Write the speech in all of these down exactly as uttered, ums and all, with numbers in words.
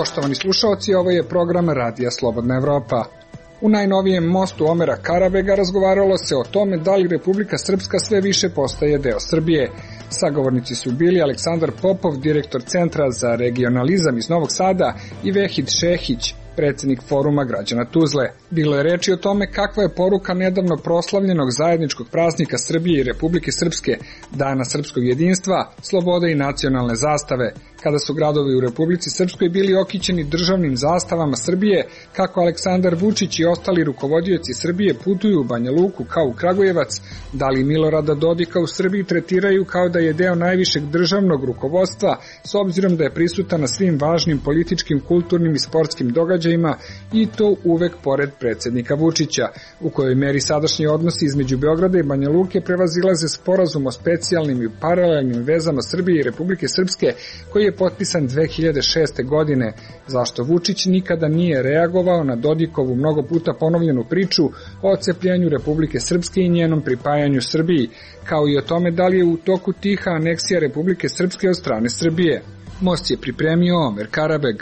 Poštovani slušaoci, ovo je program Radija Slobodna Evropa. U najnovijem mostu Omera Karabega razgovaralo se o tome da li Republika Srpska sve više postaje deo Srbije. Sagovornici su bili Aleksandar Popov, direktor Centra za regionalizam iz Novog Sada, i Vehid Šehić, predsednik Foruma građana Tuzle. Bilo je reči o tome kakva je poruka nedavno proslavljenog zajedničkog praznika Srbije i Republike Srpske, Dana srpskog jedinstva, slobode i nacionalne zastave, kada su gradovi u Republici Srpskoj bili okićeni državnim zastavama Srbije, kako Aleksandar Vučić i ostali rukovodioci Srbije putuju u Banja Luku kao u Kragujevac, da li Milorada Dodika u Srbiji tretiraju kao da je deo najvišeg državnog rukovodstva, s obzirom da je prisutan na svim važnim političkim, kulturnim i sportskim događajima, i to uvek pored predsednika Vučića, u kojoj meri sadašnji odnosi između Beograda i Banja Luke prevazilaze sporazum o specijalnim i paralelnim vezama Srbije i Republike Srpske, koji je potpisan dve hiljade šeste. godine, zašto Vučić nikada nije reagovao na Dodikovu mnogo puta ponovljenu priču o ocepljenju Republike Srpske i njenom pripajanju Srbiji, kao i o tome da li je u toku tiha aneksija Republike Srpske od strane Srbije. Most je pripremio Omer Karabeg.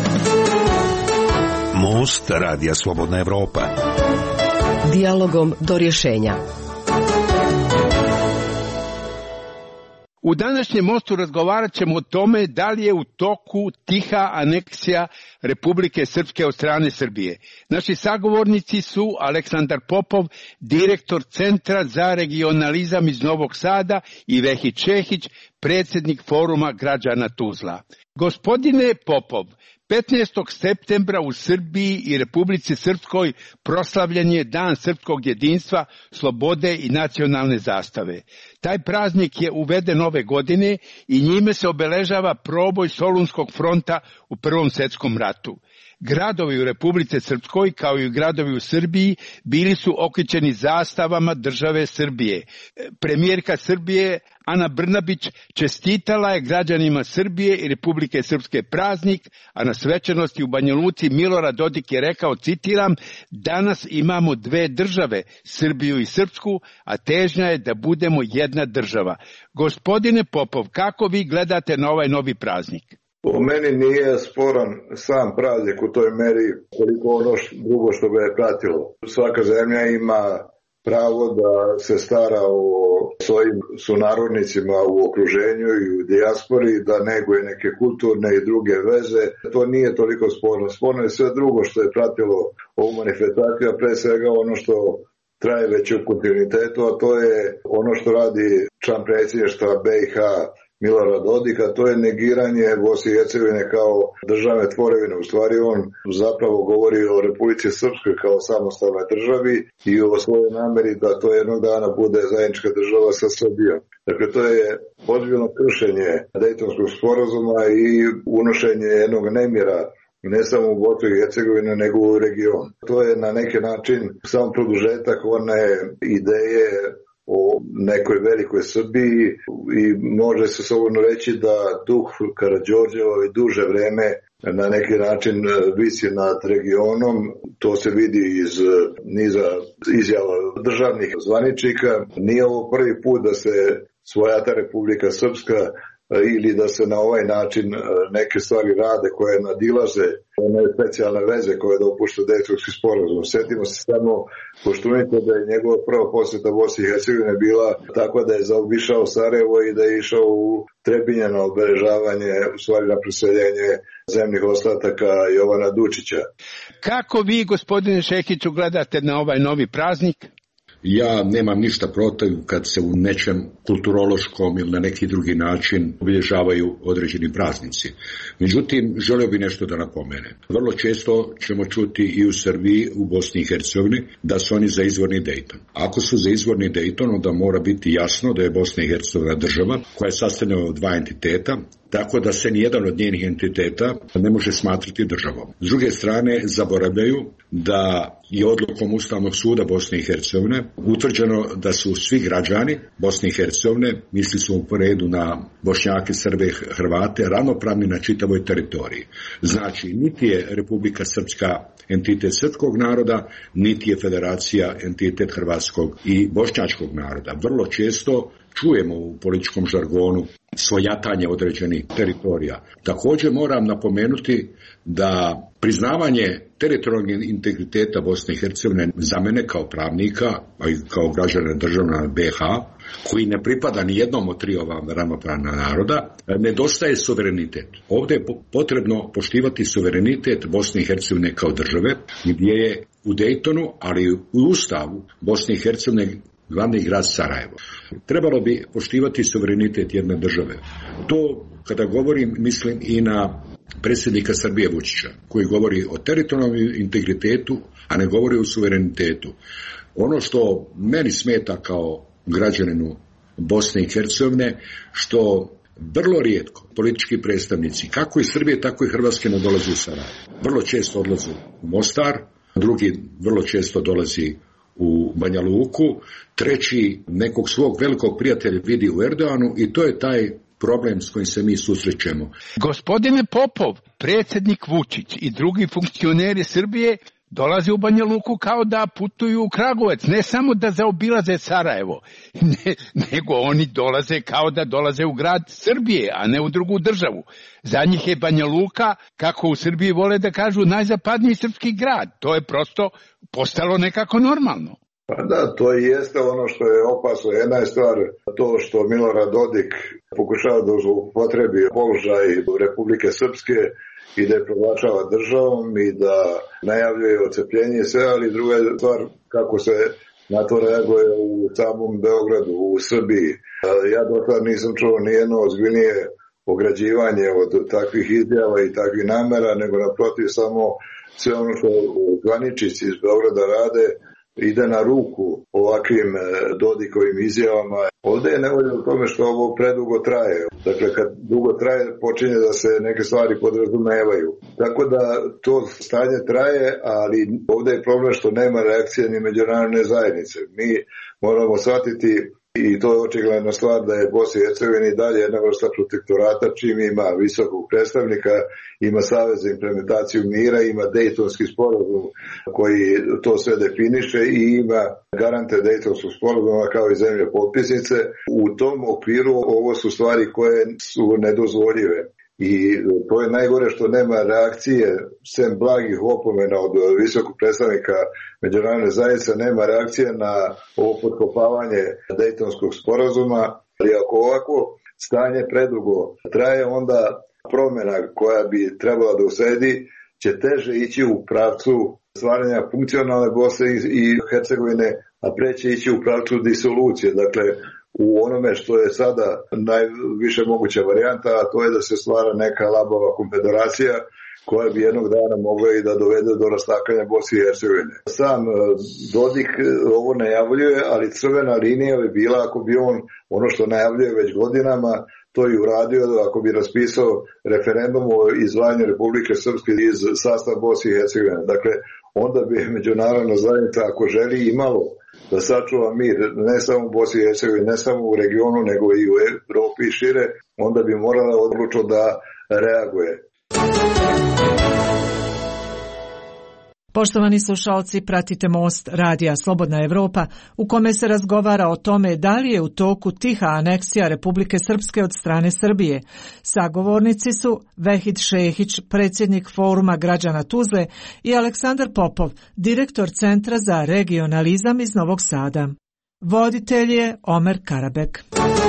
Most Radija Slobodna Evropa. Dijalogom do rješenja. U današnjem mostu razgovarat ćemo o tome da li je u toku tiha aneksija Republike Srpske od strane Srbije. Naši sagovornici su Aleksandar Popov, direktor Centra za regionalizam iz Novog Sada, i Vehid Šehić, predsednik Foruma građana Tuzla. Gospodine Popov, petnaestog septembra u Srbiji i Republici Srpskoj proslavljen je Dan srpskog jedinstva, slobode i nacionalne zastave. Taj praznik je uveden ove godine i njime se obeležava proboj Solunskog fronta u Prvom svjetskom ratu. Gradovi u Republici Srpskoj, kao i gradovi u Srbiji, bili su okićeni zastavama države Srbije. Premijerka Srbije Ana Brnabić čestitala je građanima Srbije i Republike Srpske praznik, a na svečanosti u Banja Luci Milorad Dodik je rekao, citiram, danas imamo dve države, Srbiju i Srpsku, a težnja je da budemo jedna država. Gospodine Popov, kako vi gledate na ovaj novi praznik? Po meni nije sporan sam praznik u toj meri koliko ono drugo što ga je pratilo. Svaka zemlja ima pravo da se stara o svojim sunarodnicima u okruženju i u dijaspori, da neguje neke kulturne i druge veze. To nije toliko sporno. Sporno je sve drugo što je pratilo ovu manifestaciju, a pre svega ono što traje već u kontinuitetu, a to je ono što radi član predsjedništva B i H Milorad Dodik, a to je negiranje Bosne i Hercegovine kao državne tvorevine. U stvari on zapravo govori o Republici Srpskoj kao samostalnoj državi i o svojoj nameri da to jednog dana bude zajednička država sa Srbijom. Dakle, to je ozbiljno kršenje Dejtonskog sporazuma i unošenje jednog nemira ne samo u Bosni i Hercegovini, nego u regionu. To je na neki način sam produžetak one ideje o nekoj velikoj Srbiji i može se slobodno reći da duh Karađorđeva i duže vreme na neki način visi nad regionom. To se vidi iz niza izjava državnih zvaničnika. Nije ovo prvi put da se svojata Republika Srpska ili da se na ovaj način neke stvari rade koje nadilaze one specijalne veze koje dopušta Dejtonski sporazum. Sjetimo se samo Koštunice da je njegova prva posjeta Bosni i Hercegovine bila tako da je zaobišao Sarajevo i da je išao u Trebinje na obeležavanje, u stvari na preseljenje zemnih ostataka Jovana Dučića. Kako vi, gospodine Šehiću, gledate na ovaj novi praznik? Ja nemam ništa protiv kad se u nečem kulturološkom ili na neki drugi način obilježavaju određeni praznici. Međutim, želio bih nešto da napomenem. Vrlo često ćemo čuti i u Srbiji, u Bosni i Hercegovini, da su oni za izvorni Dejton. Ako su za izvorni Dejton, onda mora biti jasno da je Bosna i Hercegovina država koja je sastavljena od dva entiteta, tako da se nijedan od njenih entiteta ne može smatrati državom. S druge strane, zaboravljaju da je odlukom Ustavnog suda Bosne i Hercegovine utvrđeno da su svi građani Bosne i Hercegovine, misli su u redu na Bošnjake, Srbe, Hrvate, ravnopravni na čitavoj teritoriji. Znači, niti je Republika Srpska entitet srpskog naroda, niti je Federacija entitet hrvatskog i bošnjačkog naroda. Vrlo često čujemo u političkom žargonu svojatanje određenih teritorija. Također moram napomenuti da priznavanje teritorijalnog integriteta Bosne i Hercegovine za mene kao pravnika, a i kao građana državna B H, koji ne pripada ni jednom od tri ova ravnopravna naroda, nedostaje suverenitet. Ovdje je potrebno poštivati suverenitet Bosne i Hercegovine kao države, gdje je u Dejtonu, ali i u Ustavu Bosne i Hercegovine glavni grad Sarajevo. Trebalo bi poštivati suverenitet jedne države. To, kada govorim, mislim i na predsjednika Srbije Vučića, koji govori o teritorijalnom integritetu, a ne govori o suverenitetu. Ono što meni smeta kao građaninu Bosne i Hercegovine, što vrlo rijetko politički predstavnici, kako iz Srbije, tako i Hrvatske, ne dolazi u Sarajevo. Vrlo često odlazi u Mostar, drugi vrlo često dolazi u Banja Luku, treći nekog svog velikog prijatelja vidi u Erdoganu i to je taj problem s kojim se mi susrećemo. Gospodine Popov, predsjednik Vučić i drugi funkcioneri Srbije dolaze u Banja Luku kao da putuju u Kragujevac, ne samo da zaobilaze Sarajevo, ne, nego oni dolaze kao da dolaze u grad Srbije, a ne u drugu državu. Za njih je Banja Luka, kako u Srbiji vole da kažu, najzapadniji srpski grad. To je prosto postalo nekako normalno. Pa da, to i jeste ono što je opasno. Jedna je stvar to što Milorad Dodik pokušava da upotrebi položaj Republike Srpske i da je proglašava državom i da najavljuje odcepljenje i sve, ali druga je stvar kako se na to reaguje u samom Beogradu, u Srbiji. Ja do sada nisam čuo nijedno ozbiljnije ograđivanje od takvih izjava i takvih namera, nego naprotiv samo sve ono što zvaničnici iz Beograda rade ide na ruku ovakvim Dodikovim izjavama. Ovdje je nevolja u tome što ovo predugo traje. Dakle, kad dugo traje, počinje da se neke stvari podrazumevaju. Tako da to stanje traje, ali ovdje je problem što nema reakcije ni međunarodne zajednice. Mi moramo shvatiti, i to je očigledna stvar, da je Bosna i Hercegovina i dalje jedna vrsta protektorata, čim ima visokog predstavnika, ima Savez za implementaciju mira, ima Dejtonski sporazum koji to sve definiše i ima garante Dejtonskog sporazuma kao i zemlje potpisnice. U tom okviru ovo su stvari koje su nedozvoljive. I to je najgore što nema reakcije, sem blagih opomena od visokog predstavnika međunarodne zajednice, nema reakcije na ovo potkopavanje Dejtonskog sporazuma. Ali ako ovako stanje predugo traje, onda promjena koja bi trebala da usledi će teže ići u pravcu stvaranja funkcionalne Bosne i Hercegovine, a preće ići u pravcu disolucije. Dakle, u onome što je sada najviše moguća varijanta, a to je da se stvara neka labava konfederacija koja bi jednog dana mogla i da dovede do rastakanja Bosne i Hercegovine. Sam Dodik ovo najavljuje, ali crvena linija bi bila ako bi on ono što najavljuje već godinama to i uradio, ako bi raspisao referendum o izdvajanju Republike Srpske iz sastava Bosne i Hercegovine. Dakle, onda bi međunarodna zajednica, ako želi, imalo da sačuva mir ne samo u Bosni i Hercegovini, ne samo u regionu, nego i u Evropi i šire, onda bi morala odlučno da reaguje. Poštovani slušalci, pratite Most radija Slobodna Evropa, u kome se razgovara o tome da li je u toku tiha aneksija Republike Srpske od strane Srbije. Sagovornici su Vehid Šehić, predsjednik Foruma građana Tuzle, i Aleksandar Popov, direktor Centra za regionalizam iz Novog Sada. Voditelj je Omer Karabek.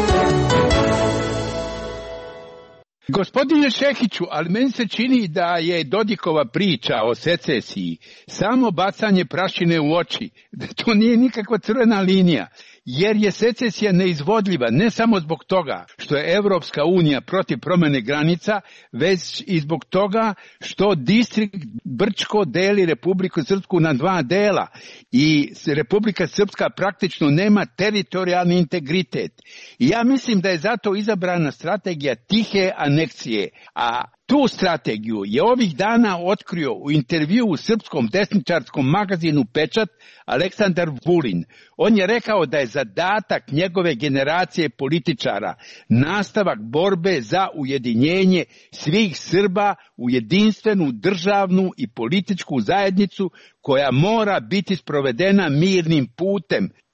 Gospodine Šehiću, ali meni se čini da je Dodikova priča o secesiji samo bacanje prašine u oči, da to nije nikakva crvena linija, jer je secesija neizvodljiva ne samo zbog toga što je Evropska unija protiv promjene granica, već i zbog toga što distrikt Brčko deli Republiku Srpsku na dva dela i Republika Srpska praktično nema teritorijalni integritet. I ja mislim da je zato izabrana strategija tihe aneksije, a tu strategiju je ovih dana otkrio u intervju u srpskom desničarskom magazinu Pečat Aleksandar Vulin. On je rekao da je zadatak njegove generacije političara nastavak borbe za ujedinjenje svih Srba u jedinstvenu državnu i političku zajednicu koja mora biti sprovedena mirnim putem.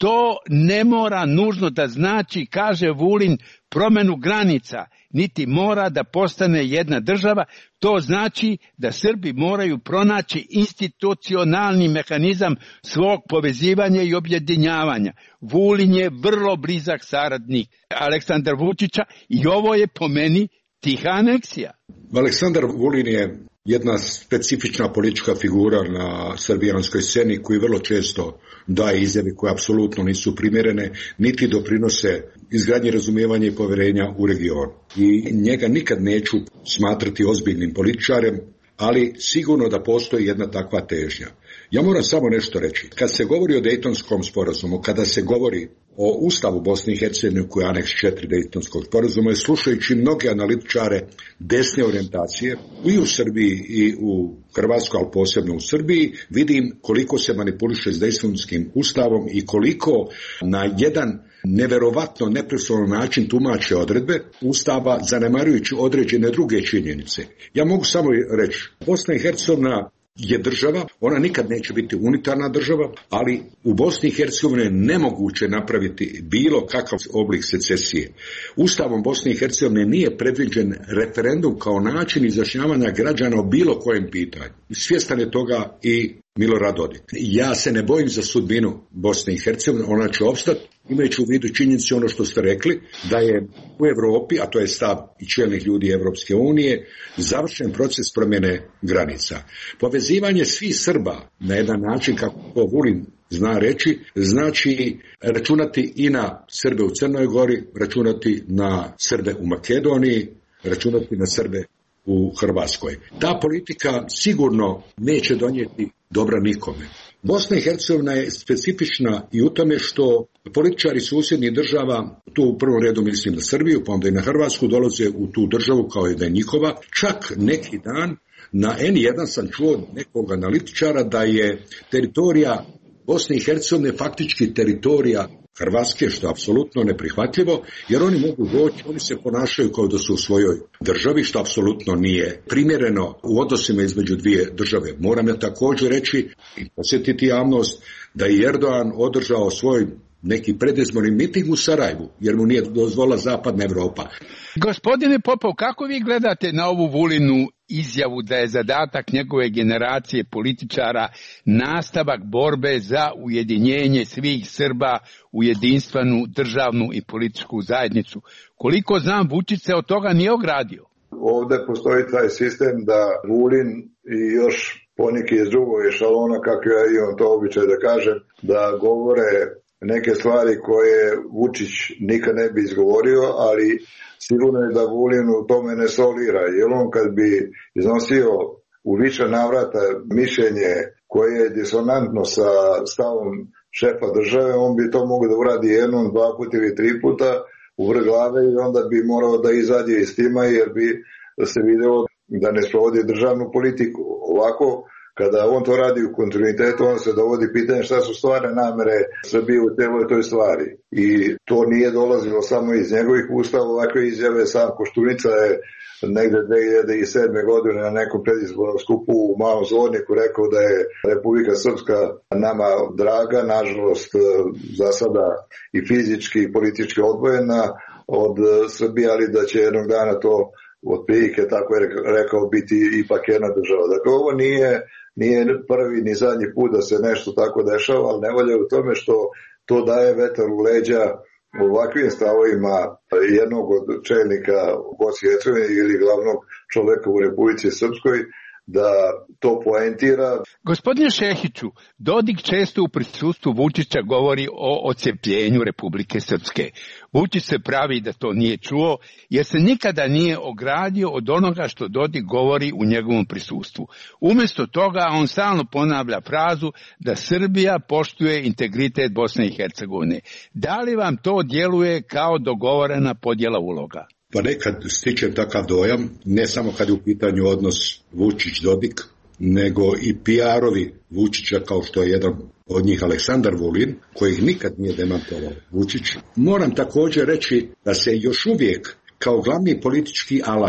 To ne mora nužno da znači, kaže Vulin, promenu granica, niti mora da postane jedna država. To znači da Srbi moraju pronaći institucionalni mehanizam svog povezivanja i objedinjavanja. Vulin je vrlo blizak saradnik Aleksandra Vučića i ovo je po meni tiha aneksija. Aleksandar Vulin je jedna specifična politička figura na srbijanskoj sceni koji vrlo često daje izjave koje apsolutno nisu primjerene, niti doprinose izgradnji razumijevanja i povjerenja u regionu. I njega nikad neću smatrati ozbiljnim političarem, ali sigurno da postoji jedna takva težnja. Ja moram samo nešto reći. Kad se govori o Dejtonskom sporazumu, kada se govori o Ustavu Bosne i Hercegovine koji je aneks četiri Dejtonskog sporazuma, i slušajući mnoge analitičare desne orijentacije i u Srbiji i u Hrvatskoj, ali posebno u Srbiji, vidim koliko se manipuliše s Dejtonskim ustavom i koliko na jedan neverovatno neprofesionalan način tumače odredbe Ustava, zanemarujući određene druge činjenice. Ja mogu samo reći, Bosna i Hercegovina je država, ona nikad neće biti unitarna država, ali u Bosni i Hercegovini je nemoguće napraviti bilo kakav oblik secesije. Ustavom Bosne i Hercegovine nije predviđen referendum kao način izjašnjavanja građana o bilo kojem pitanju. Svjestan je toga i Milorad Dodik. Ja se ne bojim za sudbinu Bosne i Hercegovine, ona će opstati, imajući u vidu činjenici ono što ste rekli, da je u Europi, a to je stav i čelnih ljudi Evropske unije, završen proces promjene granica. Povezivanje svih Srba na jedan način, kako to Vulin zna reći, znači računati i na Srbe u Crnoj Gori, računati na Srbe u Makedoniji, računati na Srbe u Hrvatskoj. Ta politika sigurno neće donijeti dobra nikome. Bosna i Hercegovina je specifična i u tome što političari susjednih država, tu u prvom redu mislim na Srbiju, pa onda i na Hrvatsku, dolaze u tu državu kao i da je njihova. Čak neki dan na en jedan sam čuo nekog analitičara da je teritorija Bosne i Hercegovine faktički teritorija Hrvatske, što je apsolutno neprihvatljivo, jer oni mogu doći, oni se ponašaju kao da su u svojoj državi, što apsolutno nije primjereno u odnosima između dvije države. Moram ja također reći i posjetiti javnost da je Erdogan održao svoj neki predizborni miting u Sarajevu, jer mu nije dozvolila Zapadna Evropa. Gospodine Popov, kako vi gledate na ovu Vulinu izjavu da je zadatak njegove generacije političara nastavak borbe za ujedinjenje svih Srba u jedinstvenu državnu i političku zajednicu? Koliko znam, Vučić se od toga nije ogradio. Ovdje postoji taj sistem da Vulin i još poneki iz drugog ešalona, kako ja imam to običaj da kažem, da govore neke stvari koje Vučić nikad ne bi izgovorio, ali sigurno je da Vulin u tome ne solira, jer on kad bi iznosio u više navrata mišljenje koje je disonantno sa stavom šefa države, on bi to mogao da uradi jednom, dva puta ili tri puta u vrh glave i onda bi morao da izađe iz tima, jer bi se video da ne sprovodi državnu politiku. Ovako, kada on to radi u kontinuitetu, on se dovodi pitanje šta su stvarne namere Srbije u celoj toj stvari. I to nije dolazilo samo iz njegovih ustava, ovakve izjave. Sam Koštunica je negde dve hiljade sedme. godine na nekom predizbornom skupu u Malom Zvorniku rekao da je Republika Srpska nama draga, nažalost za sada i fizički i politički odvojena od Srbije, ali da će jednog dana to otprilike, tako je rekao, biti ipak jedna država. Dakle, ovo nije, nije prvi ni zadnji put da se nešto tako dešava, ali ne volja u tome što to daje vetar u leđa ovakvim stavovima jednog od čelnika Bosne i Hercegovine ili glavnog čoveka u Republici Srpskoj, da to poentira. Gospodine Šehiću, Dodik često u prisustvu Vučića govori o odcepljenju Republike Srpske. Vučić se pravi da to nije čuo, jer se nikada nije ogradio od onoga što Dodik govori u njegovom prisustvu. Umjesto toga on stalno ponavlja frazu da Srbija poštuje integritet Bosne i Hercegovine. Da li vam to djeluje kao dogovorena podjela uloga? Pa nekad stičem takav dojam, ne samo kad je u pitanju odnos Vučić-Dodik, nego i P R-ovi Vučića, kao što je jedan od njih Aleksandar Vulin, kojih nikad nije demantovao Vučić. Moram također reći da se još uvijek kao glavni politički alat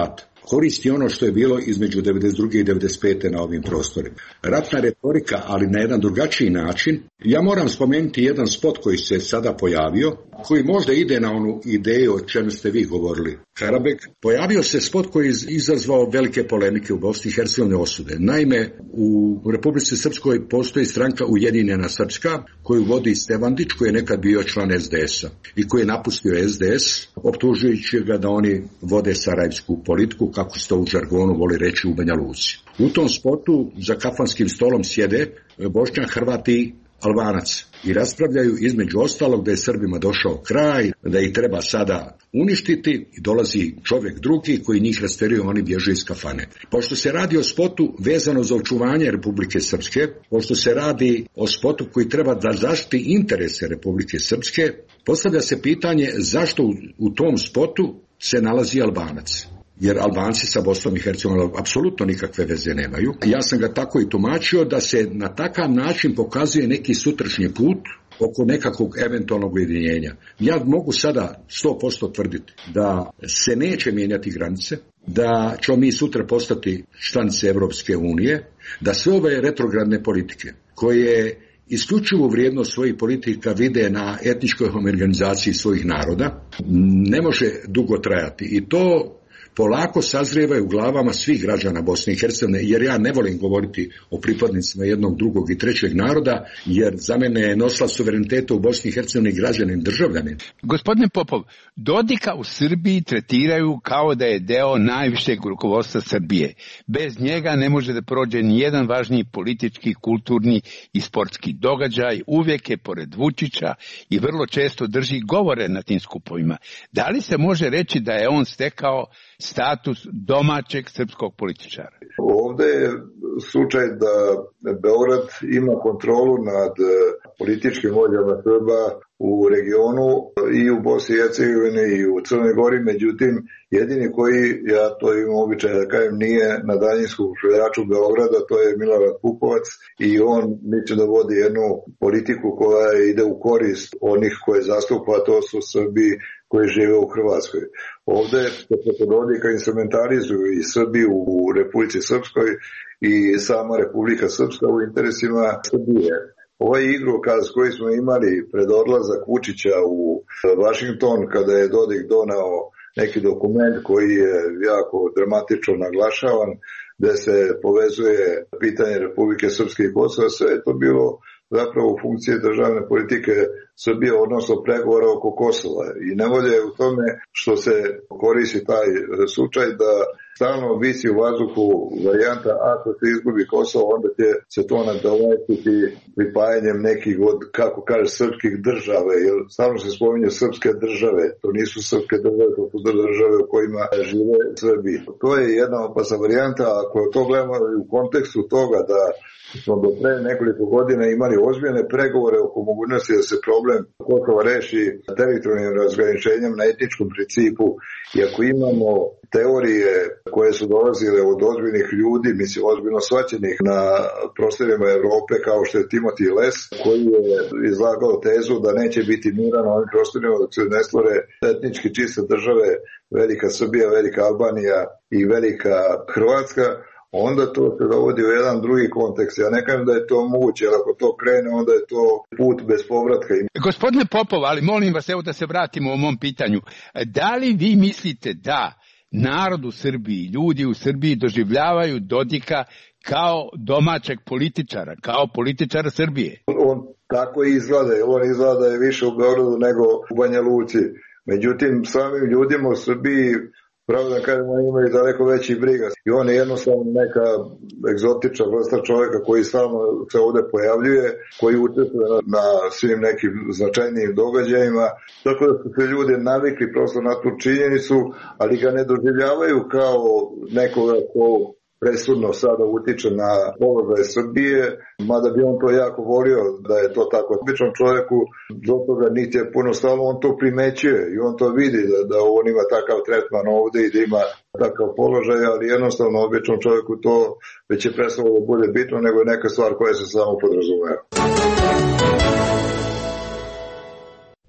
koristi ono što je bilo između devedeset druge i devedeset pete na ovim prostorima. Ratna retorika, ali na jedan drugačiji način. Ja moram spomenuti jedan spot koji se sada pojavio, koji možda ide na onu ideju o čemu ste vi govorili, Karabek. Pojavio se spot koji je izazvao velike polemike u Bosni i Hercegovini, osude. Naime, u Republici Srpskoj postoji stranka Ujedinjena Srpska koju vodi Stevandić, koji je nekad bio član es de esa i koji je napustio es de es, optužujući ga da oni vode sarajevsku politiku, kako se to u žargonu voli reći u Banja Luci. U tom spotu za kafanskim stolom sjede Bošnjak, Hrvat i Albanac i raspravljaju između ostalog da je Srbima došao kraj, da ih treba sada uništiti i dolazi čovjek drugi koji njih rasterio, oni bježe iz kafane. Pošto se radi o spotu vezano za očuvanje Republike Srpske, pošto se radi o spotu koji treba da zaštiti interese Republike Srpske, postavlja se pitanje zašto u, u tom spotu se nalazi Albanac. Jer Albanci sa Bosnom i Hercegovinom apsolutno nikakve veze nemaju. Ja sam ga tako i tumačio da se na takav način pokazuje neki sutrašnji put oko nekakvog eventualnog ujedinjenja. Ja mogu sada sto posto tvrditi da se neće mijenjati granice, da ćemo mi sutra postati članice Evropske unije, da sve ove retrogradne politike koje isključivu vrijednost svojih politika vide na etničkoj homogenizaciji svojih naroda, ne može dugo trajati. I to polako sazrijevaju u glavama svih građana Bosne i Hercegovine, jer ja ne volim govoriti o pripadnicima jednog, drugog i trećeg naroda, jer za mene je nosilac suvereniteta u Bosni i Hercegovini građanin, državljanin. Gospodine Popov, Dodika u Srbiji tretiraju kao da je deo najvišeg rukovodstva Srbije. Bez njega ne može da prođe nijedan važniji politički, kulturni i sportski događaj, uvijek je pored Vučića i vrlo često drži govore na tim skupovima. Da li se može reći da je on stekao status domaćeg srpskog političara? Ovdje je slučaj da Beograd ima kontrolu nad političkim vođama Srba u regionu i u Bosni i Hercegovini i u Crnoj Gori, međutim jedini koji, ja to imam običaj da kažem, nije na daljinskom šveljaču Beograda, to je Milorad Pupovac i on misli da vodi jednu politiku koja ide u korist onih koje zastupa, to su Srbi koji žive u Hrvatskoj. Ovdje se preko Dodika instrumentalizuju i Srbi u Republici Srpskoj i sama Republika Srpska u interesima Srbije. Ovaj igrokaz koji smo imali pred odlazak Vučića u Washington, kada je Dodik donao neki dokument koji je jako dramatično naglašavan, gde se povezuje pitanje Republike Srpske i Kosova, sve je to bilo zapravo u funkcije državne politike Srbije, odnosno pregovora oko Kosova. I nevolja je u tome što se koristi taj slučaj da stalno visi u vazduhu varijanta ako se izgubi Kosovo, onda će se to nadoletiti pripajanjem nekih od, kako kaže, srpskih države, jer stalno se spominje srpske države, to nisu srpske države, to su države u kojima žive Srbi. To je jedna opasna varijanta, ako to gledamo u kontekstu toga da smo do pre nekoliko godina imali ozbiljne pregovore oko mogućnosti da se problem Kosova reši teritorijalnim razgraničenjem na etničkom principu, i ako imamo teorije koje su dolazile od ozbiljnih ljudi, mislim ozbiljno shvaćenih na prostorima Evrope, kao što je Timothy Les, koji je izlagao tezu da neće biti mira na ovim prostorima dok se ne stvore etnički čiste države, Velika Srbija, Velika Albanija i Velika Hrvatska, onda to se dovodi u jedan drugi kontekst. Ja ne kažem da je to moguće, ali ako to krene, onda je to put bez povratka. Gospodine Popov, ali molim vas, evo da se vratimo o mom pitanju. Da li vi mislite da narod u Srbiji, ljudi u Srbiji doživljavaju Dodika kao domaćeg političara, kao političara Srbije? On tako izgleda, on izgleda da je više u Beogradu nego u Banja Luci. Međutim, samim ljudima u Srbiji, pravo da kažemo, imaju daleko veći briga. I on je jednostavno neka egzotična vrsta čovjeka koji stalno se ovdje pojavljuje, koji učestvuje na, na svim nekim značajnijim događajima. Tako da su se ljudi navikli prosto na tu činjenicu, ali ga ne doživljavaju kao nekoga ko presudno sada utiče na položaj Srbije, mada bi on to jako volio da je to tako. Običnom čovjeku do toga niti je puno stalo, on to primećuje i on to vidi da, da on ima takav tretman ovdje i da ima takav položaj, ali jednostavno običnom čovjeku to već je prestalo da bude bitno, nego je neka stvar koja se samo podrazumeva.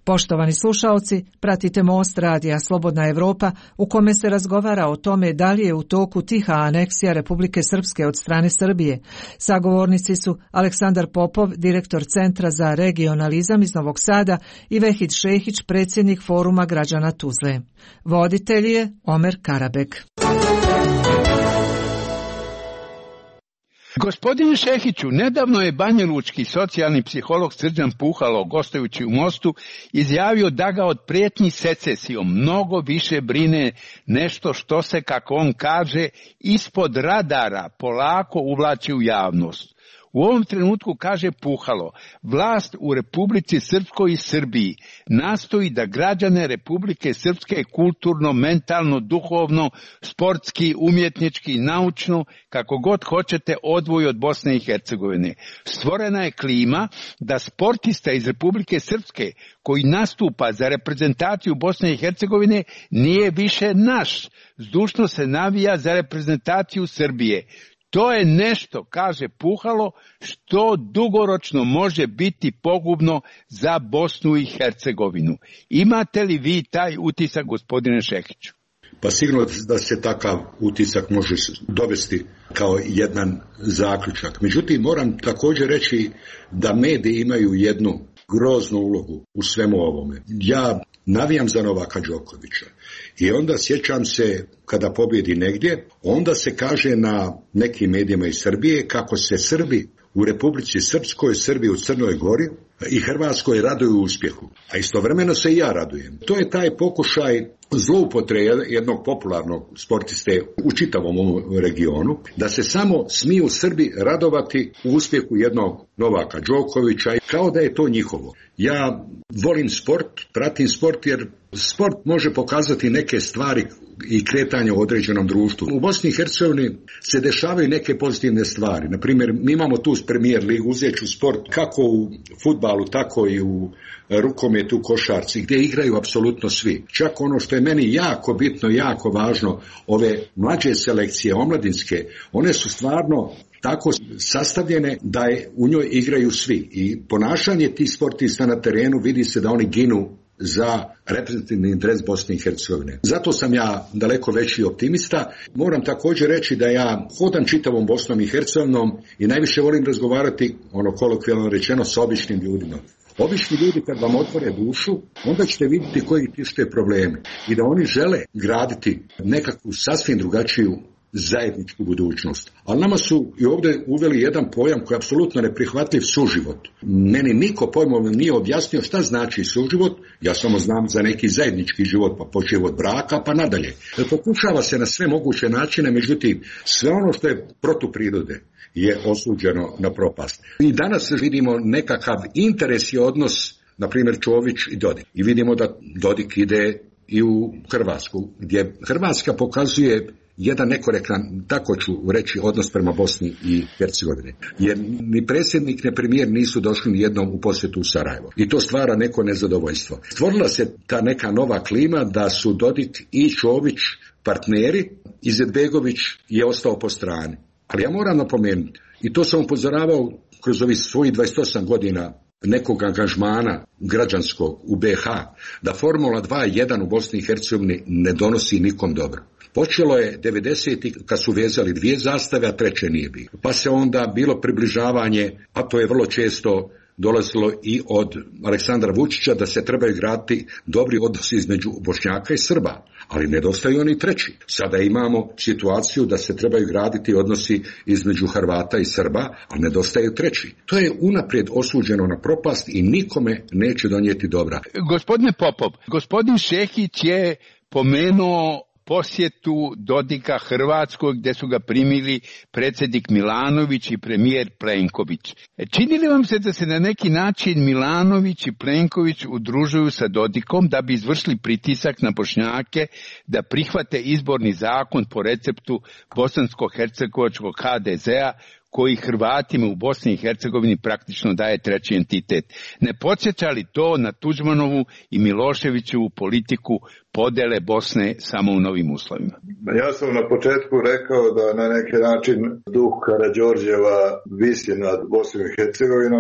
Poštovani slušaoci, pratite Most radija Slobodna Evropa u kome se razgovara o tome da li je u toku tiha aneksija Republike Srpske od strane Srbije. Sagovornici su Aleksandar Popov, direktor Centra za regionalizam iz Novog Sada i Vehid Šehić, predsjednik Foruma građana Tuzle. Voditelj je Omer Karabek. Gospodine Šehiću, nedavno je banjalučki socijalni psiholog Srđan Puhalo, gostujući u Mostu, izjavio da ga od prijetnji secesijom mnogo više brine nešto što se, kako on kaže, ispod radara polako uvlači u javnost. U ovom trenutku, kaže Puhalo, vlast u Republici Srpskoj i Srbiji nastoji da građane Republike Srpske kulturno, mentalno, duhovno, sportski, umjetnički, naučno, kako god hoćete, odvoji od Bosne i Hercegovine. Stvorena je klima da sportista iz Republike Srpske koji nastupa za reprezentaciju Bosne i Hercegovine nije više naš, zdušno se navija za reprezentaciju Srbije. To je nešto, kaže Puhalo, što dugoročno može biti pogubno za Bosnu i Hercegovinu. Imate li vi taj utisak, gospodine Šehiću? Pa sigurno da se takav utisak može dovesti kao jedan zaključak. Međutim, moram također reći da mediji imaju jednu groznu ulogu u svemu ovome. Ja navijam za Novaka Đokovića i onda sjećam se kada pobjedi negdje, onda se kaže na nekim medijima iz Srbije kako se Srbi u Republici Srpskoj, Srbi u Crnoj Gori i Hrvatskoj raduju uspjehu. A istovremeno se i ja radujem. To je taj pokušaj zloupotrebe jednog popularnog sportiste u čitavom ovom regionu, da se samo smiju Srbi radovati u uspjehu jednog Novaka Đokovića, kao da je to njihovo. Ja volim sport, pratim sport jer sport može pokazati neke stvari i kretanje u određenom društvu. U Bosni i Hercegovini se dešavaju neke pozitivne stvari. Naprimjer, mi imamo tu Premier ligu, uzet ću sport kako u fudbalu, tako i u rukometu, košarci, gdje igraju apsolutno svi. Čak ono što je meni jako bitno, jako važno, ove mlađe selekcije, omladinske, one su stvarno tako sastavljene da je u njoj igraju svi. I ponašanje tih sportista na terenu vidi se da oni ginu za reprezentativni interes Bosne i Hercegovine. Zato sam ja daleko veći optimista. Moram također reći da ja hodam čitavom Bosnom i Hercegovinom i najviše volim razgovarati, ono kolokvijalno rečeno, s običnim ljudima. Obični ljudi kad vam otvore dušu, onda ćete vidjeti koji tište probleme i da oni žele graditi nekakvu sasvim drugačiju zajedničku budućnost. Ali nama su i ovdje uveli jedan pojam koji je apsolutno neprihvatljiv, suživot. Meni niko pojmom nije objasnio šta znači suživot, ja samo znam za neki zajednički život, pa počeo od braka pa nadalje. Pokušava se na sve moguće načine, međutim sve ono što je protuprirode je osuđeno na propast. I danas vidimo nekakav interes i odnos, na primjer Čović i Dodik. I vidimo da Dodik ide i u Hrvatsku, gdje Hrvatska pokazuje jedan nekorektan, tako ću reći, odnos prema Bosni i Hercegovini. Jer ni predsjednik, ni premijer nisu došli ni jednom u posjetu u Sarajevo. I to stvara neko nezadovoljstvo. Stvorila se ta neka nova klima da su Dodik i Čović partneri, Izetbegović je ostao po strani. Ali ja moram napomenuti, i to sam upozoravao kroz ovih svojih dvadeset osam godina nekog angažmana građanskog u be ha, da Formula dva jedan u Bosni i Hercegovini ne donosi nikom dobro. Počelo je devedesetih kad su vezali dvije zastave, a treće nije bilo. Pa se onda bilo približavanje, a to je vrlo često dolazilo i od Aleksandra Vučića, da se trebaju graditi dobri odnosi između Bošnjaka i Srba, ali nedostaju oni treći. Sada imamo situaciju da se trebaju graditi odnosi između Hrvata i Srba, ali nedostaju treći. To je unaprijed osuđeno na propast i nikome neće donijeti dobra. Gospodine Popov, gospodin Šehić je pomenuo posjetu Dodika Hrvatskoj gdje su ga primili predsjednik Milanović i premijer Plenković. Čini li vam se da se na neki način Milanović i Plenković udružuju sa Dodikom da bi izvršili pritisak na Bošnjake da prihvate izborni zakon po receptu bosansko-hercegovačkog ha de zea koji Hrvatima u Bosni i Hercegovini praktično daje treći entitet? Ne podsjeća li to na Tuđmanovu i Miloševićevu politiku podele Bosne samo u novim uslovima? Ja sam na početku rekao da na neki način duh Karađorđeva visi nad Bosnom i Hercegovinom.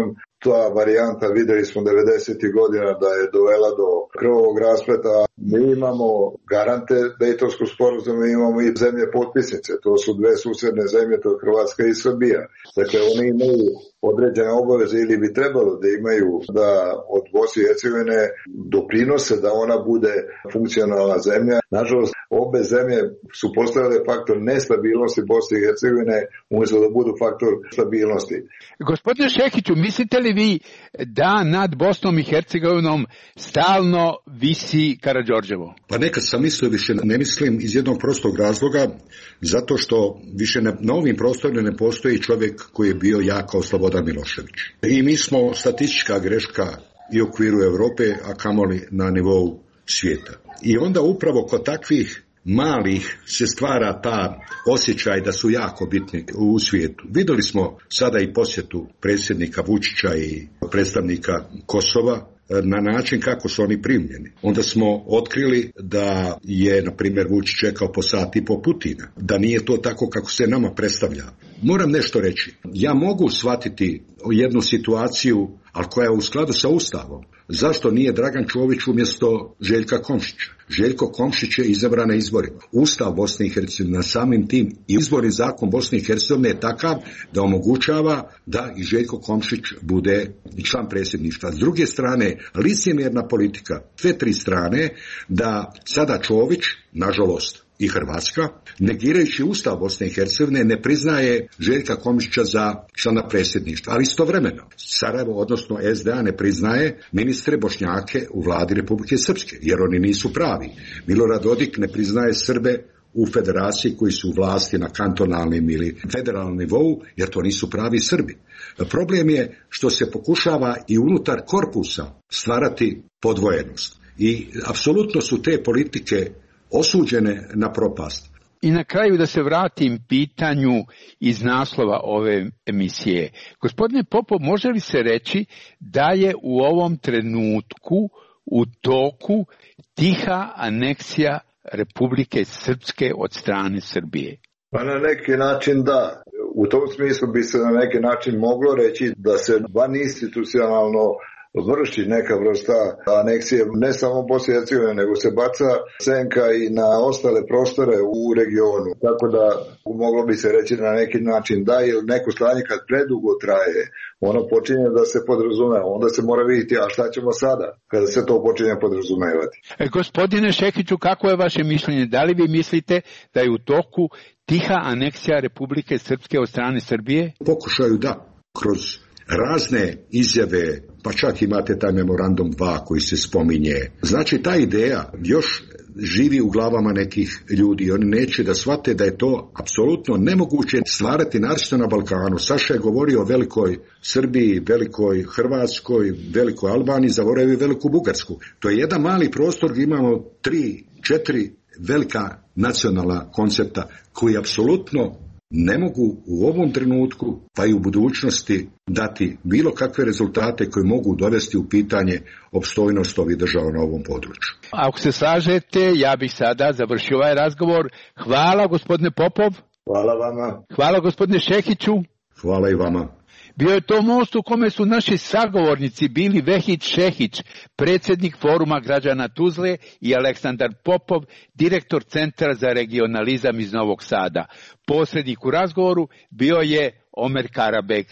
ta varijanta, videli smo devedesetih godina da je dovela do krvavog raspleta. Mi imamo garante Dejtonskog sporazuma, mi imamo i zemlje potpisnice, to su dve susedne zemlje, to je Hrvatska i Srbija. Dakle, oni imaju određene obaveze ili bi trebalo da imaju da od Bosne i Hercegovine doprinose da ona bude funkcionalna zemlja. Nažalost, obe zemlje su postavile faktor nestabilnosti Bosne i Hercegovine umjesto da budu faktor stabilnosti. Gospodine Šehiću, mislite li vi da nad Bosnom i Hercegovinom stalno visi Karađorđevo? Pa nekad sam mislio, više ne mislim iz jednog prostog razloga, zato što više na, na ovim prostorima ne postoji čovjek koji je bio jak kao Slobodan Milošević. I mi smo statistička greška i u okviru Europe, a kamoli na nivou svijeta. I onda upravo kod takvih malih se stvara ta osjećaj da su jako bitni u svijetu. Vidjeli smo sada i posjetu predsjednika Vučića i predstavnika Kosova na način kako su oni primljeni. Onda smo otkrili da je, na primjer, Vučić čekao po sat i po Putina, da nije to tako kako se nama predstavlja. Moram nešto reći. Ja mogu shvatiti jednu situaciju, ali koja je u skladu sa Ustavom. Zašto nije Dragan Čović umjesto Željka Komšića? Željko Komšić je izabran na izborima. Ustav Bosne i Hercegovine, samim tim izborni zakon Bosne i Hercegovine je takav da omogućava da i Željko Komšić bude član predsjedništva. S druge strane, licemjerna politika, sve tri strane, da sada Čović, nažalost, i Hrvatska, negirajući Ustav Bosne i Hercegovine, ne priznaje Željka Komšića za člana predsjedništva. Ali istovremeno, Sarajevo, odnosno S D A, ne priznaje ministre Bošnjake u vladi Republike Srpske, jer oni nisu pravi. Milorad Dodik ne priznaje Srbe u federaciji koji su u vlasti na kantonalnim ili federalnom nivou, jer to nisu pravi Srbi. Problem je što se pokušava i unutar korpusa stvarati podvojenost. I apsolutno su te politike osuđene na propast. I na kraju da se vratim pitanju iz naslova ove emisije. Gospodine Popov, može li se reći da je u ovom trenutku u toku tiha aneksija Republike Srpske od strane Srbije? Pa na neki način da. U tom smislu bi se na neki način moglo reći da se van institucionalno vrši neka vrsta aneksije, ne samo Bosne i Hercegovine, nego se baca senka i na ostale prostore u regionu. Tako da moglo bi se reći na neki način da, jer neko stanje kad predugo traje, ono počinje da se podrazumeva. Onda se mora vidjeti, a šta ćemo sada kada se to počinje podrazumevati. E, gospodine Šekiću, kako je vaše mišljenje? Da li vi mislite da je u toku tiha aneksija Republike Srpske od strane Srbije? Pokušaju da, kroz razne izjave, pa čak imate taj memorandum dva koji se spominje. Znači, ta ideja još živi u glavama nekih ljudi. Oni neće da shvate da je to apsolutno nemoguće stvarati, naročito na Balkanu. Saša je govorio o velikoj Srbiji, velikoj Hrvatskoj, velikoj Albaniji, zaboravio veliku Bugarsku. To je jedan mali prostor gdje imamo tri, četiri velika nacionalna koncepta koji apsolutno ne mogu u ovom trenutku, pa i u budućnosti, dati bilo kakve rezultate koji mogu dovesti u pitanje opstojnost ovih država na ovom području. Ako se slažete, ja bih sada završio ovaj razgovor. Hvala, gospodine Popov. Hvala vama. Hvala, gospodine Šehiću. Hvala i vama. Bio je to most u kome su naši sagovornici bili Vehid Šehić, predsjednik Foruma građana Tuzle, i Aleksandar Popov, direktor Centra za regionalizam iz Novog Sada. Posrednik u razgovoru bio je Omer Karabeg.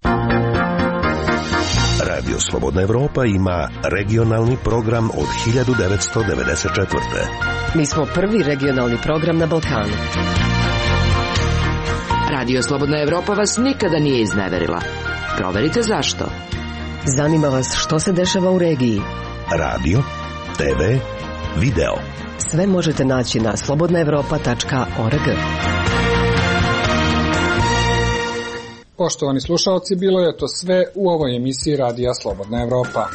Radio Slobodna Evropa ima regionalni program od hiljadu devetsto devedeset četvrte. Mi smo prvi regionalni program na Balkanu. Radio Slobodna Evropa vas nikada nije izneverila. Proverite zašto. Zanima vas što se dešava u regiji. Radio, te ve, video. Sve možete naći na slobodna evropa tačka org. Poštovani slušalci, bilo je to sve u ovoj emisiji Radija Slobodna Evropa.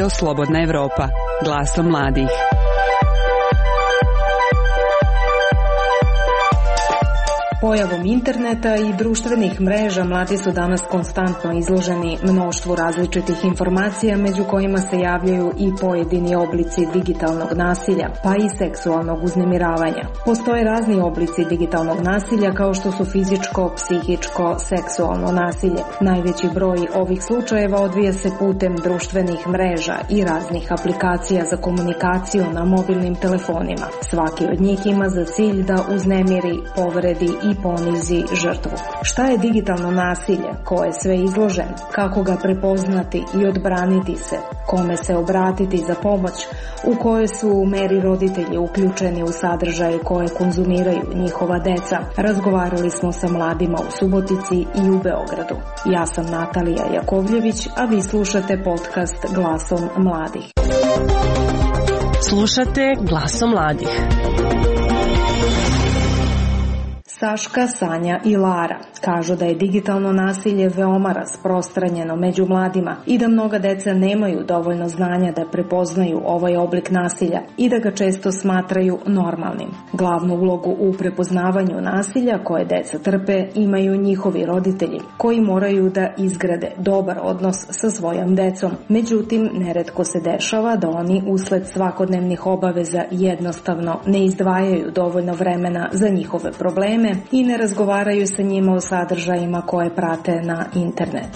Radio Slobodna Evropa, glasom mladih. Pojavom interneta i društvenih mreža mladi su danas konstantno izloženi mnoštvu različitih informacija, među kojima se javljaju i pojedini oblici digitalnog nasilja, pa i seksualnog uznemiravanja. Postoje razni oblici digitalnog nasilja kao što su fizičko, psihičko, seksualno nasilje. Najveći broj ovih slučajeva odvija se putem društvenih mreža i raznih aplikacija za komunikaciju na mobilnim telefonima. Svaki od njih ima za cilj da uznemiri, povredi i ponizi žrtvu. Šta je digitalno nasilje? Ko je sve izložen? Kako ga prepoznati i odbraniti se? Kome se obratiti za pomoć? U kojoj su meri roditelji uključeni u sadržaje koje konzumiraju njihova deca? Razgovarali smo sa mladima u Subotici i u Beogradu. Ja sam Natalija Jakovljević, a vi slušate podcast Glasom mladih. Slušate Glasom mladih. Saška, Sanja i Lara kažu da je digitalno nasilje veoma rasprostranjeno među mladima i da mnoga deca nemaju dovoljno znanja da prepoznaju ovaj oblik nasilja i da ga često smatraju normalnim. Glavnu ulogu u prepoznavanju nasilja koje deca trpe imaju njihovi roditelji, koji moraju da izgrade dobar odnos sa svojom decom. Međutim, neretko se dešava da oni usled svakodnevnih obaveza jednostavno ne izdvajaju dovoljno vremena za njihove probleme i ne razgovaraju sa njima o sadržajima koje prate na internetu.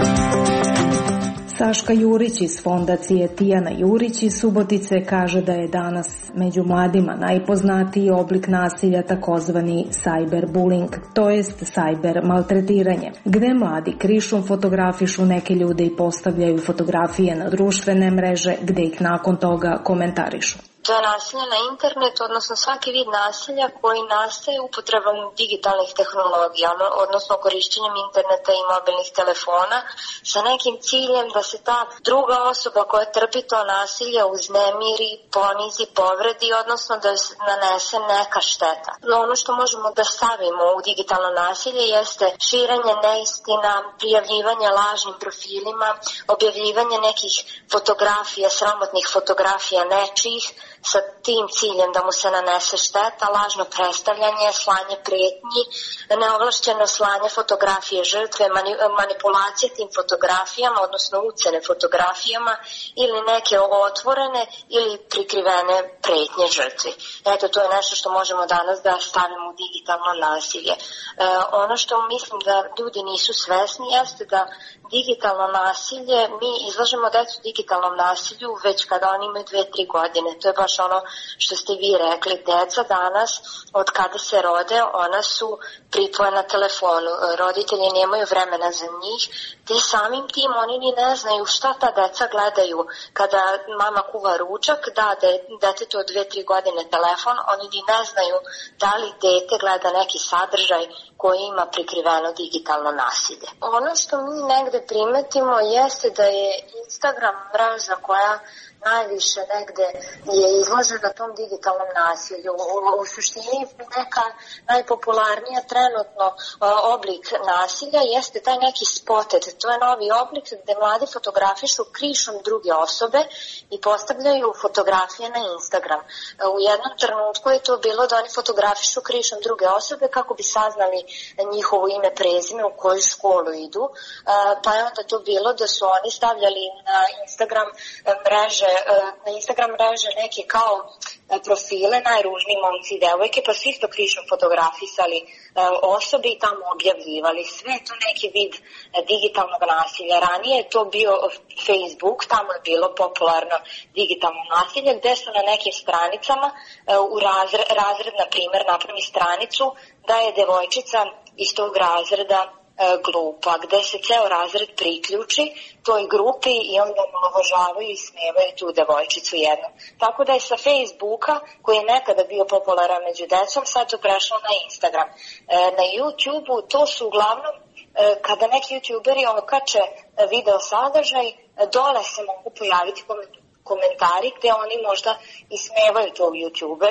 Saška Jurić iz fondacije Tijana Jurić iz Subotice kaže da je danas među mladima najpoznatiji oblik nasilja takozvani cyberbullying, to jest cyber maltretiranje, gde mladi krišom fotografišu neke ljude i postavljaju fotografije na društvene mreže gde ih nakon toga komentarišu. To je nasilje na internetu, odnosno svaki vid nasilja koji nastaje upotrebom digitalnih tehnologija, odnosno korišćenjem interneta i mobilnih telefona sa nekim ciljem da se ta druga osoba koja trpi to nasilje uznemiri, ponizi, povredi, odnosno da se nanese neka šteta. Ono što možemo da stavimo u digitalno nasilje jeste širenje neistina, prijavljivanje lažnim profilima, objavljivanje nekih fotografija, sramotnih fotografija nečijih, sa tim ciljem da mu se nanese šteta, lažno predstavljanje, slanje pretnji, neovlašćeno slanje fotografije žrtve, manipulacije tim fotografijama, odnosno ucene fotografijama ili neke otvorene ili prikrivene pretnje žrtvi. Eto, to je nešto što možemo danas da stavimo u digitalno nasilje. E, ono što mislim da ljudi nisu svesni jeste da digitalno nasilje, mi izlažemo decu digitalnom nasilju već kada oni imaju dve, tri godine. To je baš ono što ste vi rekli. Deca danas, od kada se rode, ona su pripojena na telefonu. Roditelji nemaju vremena za njih, te samim tim oni ni ne znaju šta ta deca gledaju. Kada mama kuva ručak, da detetu od dve, tri godine telefon, oni ni ne znaju da li dete gleda neki sadržaj koji ima prikriveno digitalno nasilje. Ono što mi negde primetimo jeste da je Instagram mreža koja najviše negde je izložena tom digitalnom nasilju. U, u suštini neka najpopularnija trenutno oblik nasilja jeste taj neki spotted. To je novi oblik gde mladi fotografišu krišom druge osobe i postavljaju fotografije na Instagram. U jednom trenutku je to bilo da oni fotografišu krišom druge osobe kako bi saznali njihovo ime, prezime, u koju školu idu. Pa je onda to bilo da su oni stavljali na Instagram mreže na Instagram mreže neke kao profile, najružniji momci i devojke, pa su isto krišom fotografisali osobe i tamo objavljivali. Sve je to neki vid digitalnog nasilja. Ranije je to bio Facebook, tamo je bilo popularno digitalno nasilje, gde su na nekim stranicama u razred, razred na primjer, napravi stranicu da je devojčica iz tog razreda glupa, gde se ceo razred priključi toj grupi i onda omalovažavaju i smevaju tu devojčicu jednu. Tako da je sa Facebooka, koji je nekada bio popularan među decom, sad to prešlo na Instagram. Na YouTube-u to su uglavnom, kada neki youtuberi okače video sadržaj, dole se mogu pojaviti komentari gde oni možda ismevaju tog youtubera,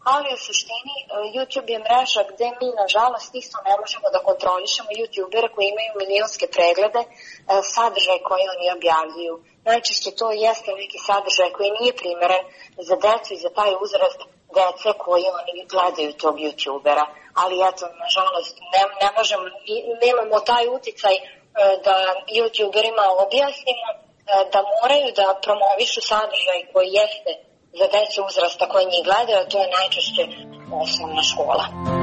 ali u suštini YouTube je mreža gde mi nažalost isto ne možemo da kontrolišemo YouTubere koji imaju milionske preglede sadržaj koji oni objavljuju. Najčešće to jeste neki sadržaj koji nije primeren za decu i za taj uzrast dece koji oni gledaju tog YouTubera. Ali eto, nažalost, ne, ne možemo, nemamo taj uticaj da YouTuberima objasnimo da moraju da promovišu sadržaj koji jeste za decu uzrasta koji njih gledaju, a to je najčešće osnovna škola.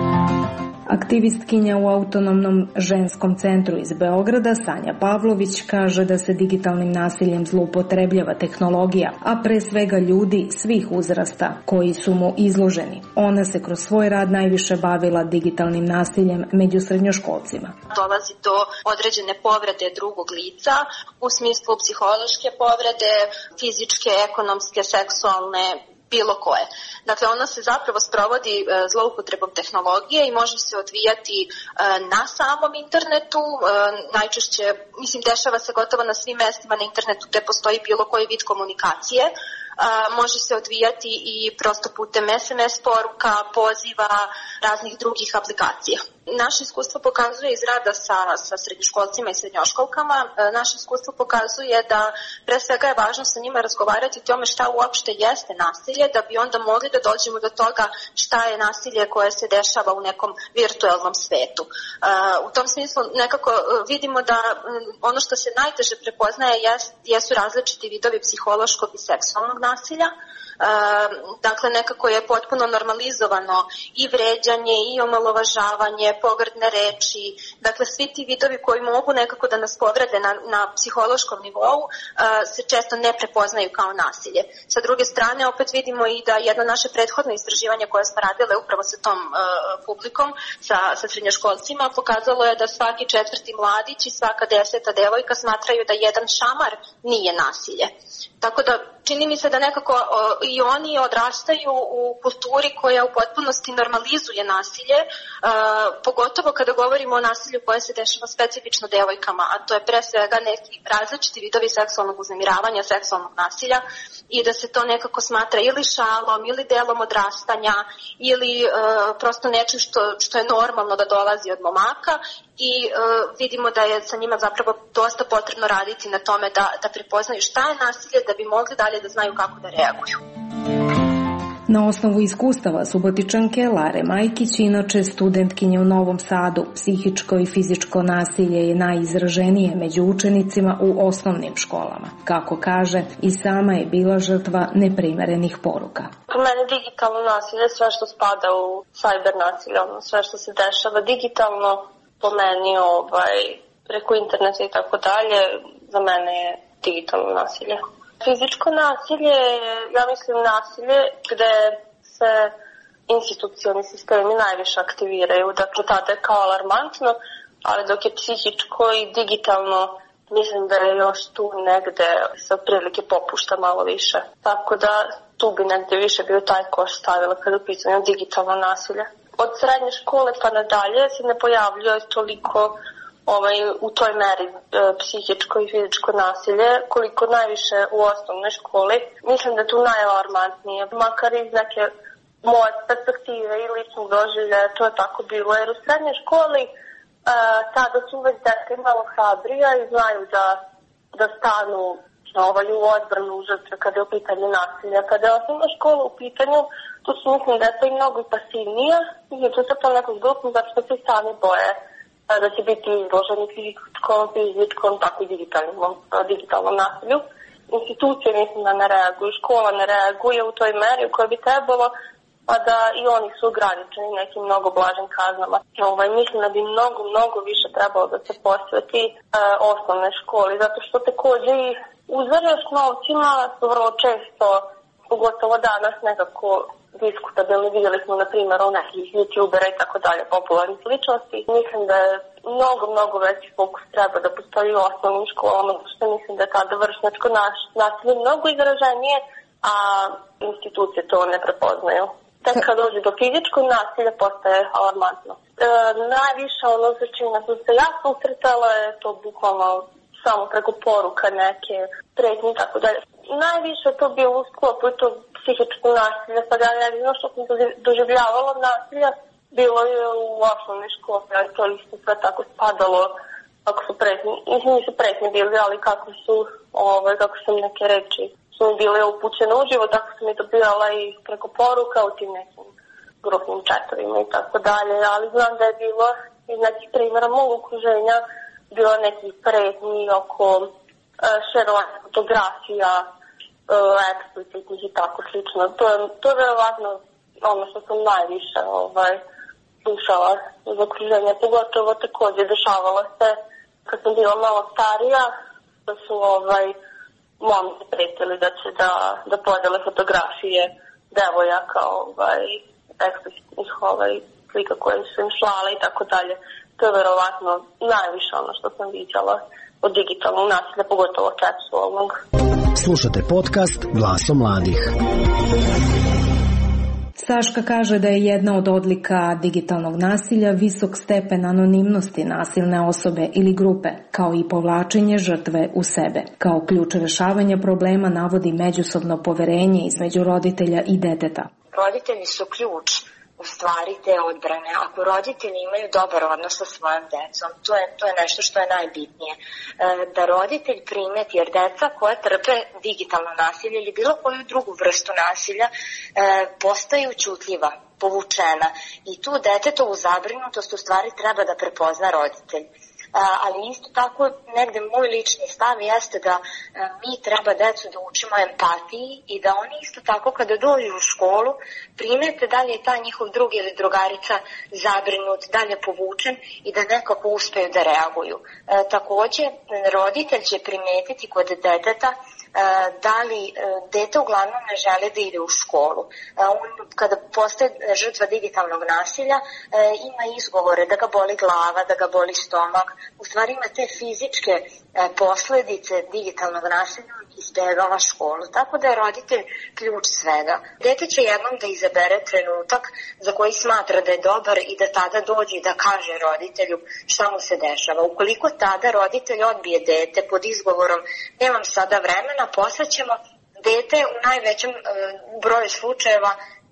Aktivistkinja u Autonomnom ženskom centru iz Beograda, Sanja Pavlović, kaže da se digitalnim nasiljem zloupotrebljava tehnologija, a pre svega ljudi svih uzrasta koji su mu izloženi. Ona se kroz svoj rad najviše bavila digitalnim nasiljem među srednjoškolcima. Dolazi do određene povrede drugog lica u smislu psihološke povrede, fizičke, ekonomske, seksualne, bilo koje. Dakle, ona se zapravo sprovodi e, zloupotrebom tehnologije i može se odvijati e, na samom internetu, e, najčešće, mislim, dešava se gotovo na svim mestima na internetu gde postoji bilo koji vid komunikacije. A, može se odvijati i prosto putem es em es poruka, poziva, raznih drugih aplikacija. Naše iskustvo pokazuje iz rada sa, sa srednjoškolcima i srednjoškolkama, naše iskustvo pokazuje da pre svega je važno sa njima razgovarati o tome šta uopšte jeste nasilje, da bi onda mogli da dođemo do toga šta je nasilje koje se dešava u nekom virtuelnom svetu. U tom smislu nekako vidimo da ono što se najteže prepoznaje jesu različiti vidovi psihološkog i seksualnog nasilja. E, dakle, nekako je potpuno normalizovano i vređanje i omalovažavanje, pogrdne reči, dakle svi ti vidovi koji mogu nekako da nas povrede na, na psihološkom nivou e, se često ne prepoznaju kao nasilje. Sa druge strane, opet vidimo i da jedno naše prethodno istraživanje koje smo radile upravo sa tom e, publikom, sa, sa srednjoškolcima, pokazalo je da svaki četvrti mladić i svaka deseta devojka smatraju da jedan šamar nije nasilje. Tako da čini mi se da nekako o, i oni odrastaju u kulturi koja u potpunosti normalizuje nasilje, e, pogotovo kada govorimo o nasilju koje se dešava specifično devojkama, a to je pre svega neki različiti vidovi seksualnog uznemiravanja, seksualnog nasilja, i da se to nekako smatra ili šalom, ili delom odrastanja, ili e, prosto nečim što, što je normalno da dolazi od momaka, i e, vidimo da je sa njima zapravo dosta potrebno raditi na tome da, da prepoznaju šta je nasilje, da bi mogli dalje da znaju kako da reaguju. Na osnovu iskustava Subotičanke Lare Majkić, inače studentkinje u Novom Sadu, psihičko i fizičko nasilje je najizraženije među učenicima u osnovnim školama. Kako kaže, i sama je bila žrtva neprimerenih poruka. Po mene digitalno nasilje, sve što spada u cyber nasilje, ono sve što se dešava digitalno, po meni ovaj, preko interneta i tako dalje, za mene je digitalno nasilje. Fizičko nasilje je, ja mislim, nasilje gde se institucioni sistemi najviše aktiviraju, dakle tada je kao alarmantno, ali dok je psihičko i digitalno, mislim da je još tu negde se otprilike popušta malo više. Tako da tu bi negde više bio taj koš stavila kada u pitanju digitalno nasilje. Od srednje škole pa nadalje se ne pojavljuje toliko ovaj, u toj meri e, psihičko i fizičko nasilje, koliko najviše u osnovnoj školi. Mislim da je tu najalarmantnije, makar iz neke moje perspektive i ličnog doživljaja, to je tako bilo. Jer u srednjoj školi e, tada su već dete malo hrabrija i znaju da, da stanu ovaj, u odbranu žrtve kada je u pitanju nasilja. Kada je osnovna škola u pitanju, tu su mislim da je to i mnogo pasivnija i tu se to nekog grupu zato što se sami boje da će biti izloženi fizičkom, fizičkom, tako i digitalnom, digitalnom nasilju. Institucije mislim da ne reaguju, škola ne reaguje u toj meri u kojoj bi trebalo, a da i oni su ograničeni nekim mnogo blažim kaznama. Ovaj, mislim da bi mnogo, mnogo više trebalo da se posveti e, osnovne školi, zato što takođe i uzvaraš novcima su vrlo često, pogotovo danas, nekako diskutabilni. Vidjeli smo, na primjer, o nekih youtubera i tako dalje, popularnih ličnosti. Mislim da je mnogo, mnogo veći fokus treba da postoji u osnovnim školama, zato što mislim da je tada vršnjačko nasilje mnogo izraženije, a institucije to ne prepoznaju. Tek kad dođe do fizičkog nasilja postaje alarmantno. E, najviše ono za čime sam se ja susretala je to bukvalno samo preko poruka neke, pretnje i tako dalje. Najviše to bio u sklopu to psihičkog nasilja, sad ja ne znam što sam doživljavala nasilja, bilo je u osnovnoj školi, ali to isto sve tako spadalo, kako su pretnji, mislim nisu pretnji bili, ali kako su, ovaj, kako su neke reči, su mi bile upućene uživo, tako sam i dobijala i preko poruka u tim nekim grupnim čatovima i tako dalje, ali znam da je bilo iz nekih primjera mog okruženja, bilo nekih pretnji oko uh, šerovanja fotografija, uh, eksplicitnih i tako slično. To je, to je verovatno ono što sam najviše ovaj, slušala iz okruženja, pogotovo takođe dešavalo se kad sam bila malo starija, da su ovaj, momci pretili da će da, da podele fotografije devojaka, ovaj, eksplicitnih ovaj, slika koje su im slale i tako dalje. To je verovatno najviše ono što sam vidjela od digitalnog nasilja, pogotovo seksualnog. Slušate podcast Glasom mladih. Saška kaže da je jedna od odlika digitalnog nasilja visok stepen anonimnosti nasilne osobe ili grupe, kao i povlačenje žrtve u sebe. Kao ključ rešavanja problema navodi međusobno poverenje između roditelja i deteta. Roditelji su ključ u stvari te odbrane. Ako roditelji imaju dobar odnos sa svojom decom, to je, to je nešto što je najbitnije. E, da roditelj primeti, jer deca koja trpe digitalno nasilje ili bilo koju drugu vrstu nasilja, e, postaju ćutljiva, povučena. I tu detetovu zabrinutost u stvari treba da prepozna roditelj. Ali isto tako negde moj lični stav jeste da mi treba decu da učimo empatiji i da oni isto tako kada dođu u školu primete da li je ta njihov drug ili drugarica zabrinut, da li je povučen i da nekako uspeju da reaguju. E, takođe, roditelj će primetiti kod deteta da li dete uglavnom ne žele da ide u školu. On, kada postaje žrtva digitalnog nasilja, ima izgovore da ga boli glava, da ga boli stomak. U stvari ima te fizičke posledice digitalnog nasilja, izbegava školu. Tako da je roditelj ključ svega. Dete će jednom da izabere trenutak za koji smatra da je dobar i da tada dođe da kaže roditelju šta mu se dešava. Ukoliko tada roditelj odbije dete pod izgovorom nemam sada vremena, posvećemo, dete u najvećem e, broju slučajeva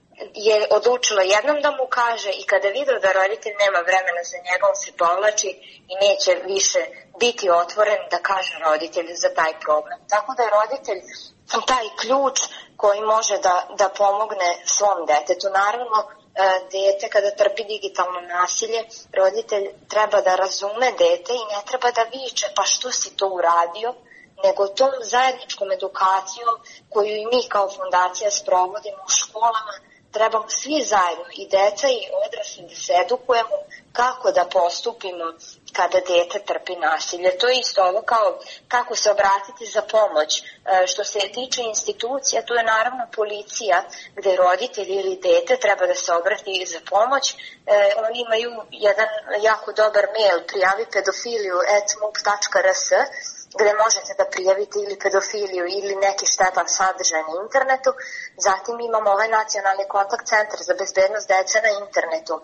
je odlučilo jednom da mu kaže i kada vidio da roditelj nema vremena za njega, on se povlači i neće više biti otvoren da kaže roditelju za taj problem. Tako da je roditelj taj ključ koji može da, da pomogne svom detetu. Naravno, e, dete kada trpi digitalno nasilje, roditelj treba da razume dete i ne treba da viče pa što si to uradio, nego tom zajedničkom edukacijom koju i mi kao fondacija sprovodimo u školama, trebamo svi zajedno, i deca i odrasli, da se edukujemo kako da postupimo kada dete trpi nasilje. To je isto ovo kao kako se obratiti za pomoć. E, što se tiče institucija, tu je naravno policija, gde roditelj ili dete treba da se obrati za pomoć. E, oni imaju jedan jako dobar mail, prijavi pedofiliju at mup tačka rs, gde možete da prijavite ili pedofiliju ili neki štetan sadržaj na internetu. Zatim imamo ovaj nacionalni kontakt centar za bezbednost dece na internetu,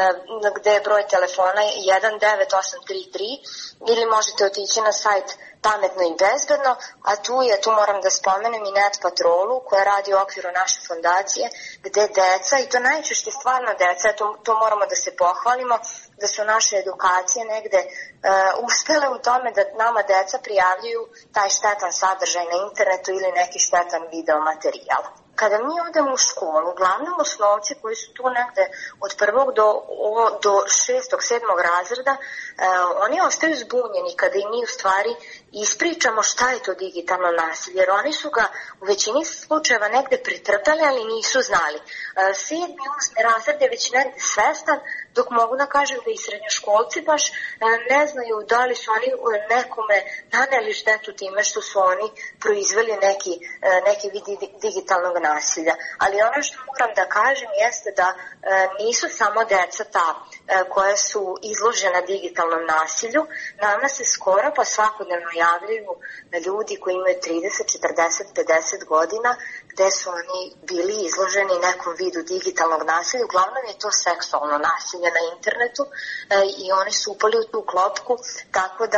gde je broj telefona jedan devet osam tri tri ili možete otići na sajt Pametno i bezbedno, a tu je, tu moram da spomenem i Net Patrolu koja radi u okviru naše fondacije, gde deca, i to najčešće stvarno deca, to, to moramo da se pohvalimo, da su naše edukacije negde uh, uspele u tome da nama deca prijavljuju taj štetan sadržaj na internetu ili neki štetan video materijal. Kada mi odemo u školu, uglavnom osnovci koji su tu negde od prvog do, do šestog, sedmog razreda, uh, oni ostaju zbunjeni kada i mi u stvari ispričamo šta je to digitalno nasilje, jer oni su ga u većini slučajeva negde pretrpeli, ali nisu znali. Uh, sedmi, osmi razred je već negde svestan, dok mogu da kažem da i srednjoškolci baš uh, ne znaju da li su oni nekome naneli štetu time što su oni proizveli neki, uh, neki vid digitalnog nasilja. Ali ono što moram da kažem jeste da uh, nisu samo deca ta uh, koja su izložena digitalnom nasilju. Nama se skoro pa svakodnevno javljaju ljudi koji imaju trideset, četrdeset, pedeset godina, gde su oni bili izloženi nekom vidu digitalnog nasilja. Uglavnom je to seksualno nasilje na internetu e, i oni su upali u tu klopku, tako da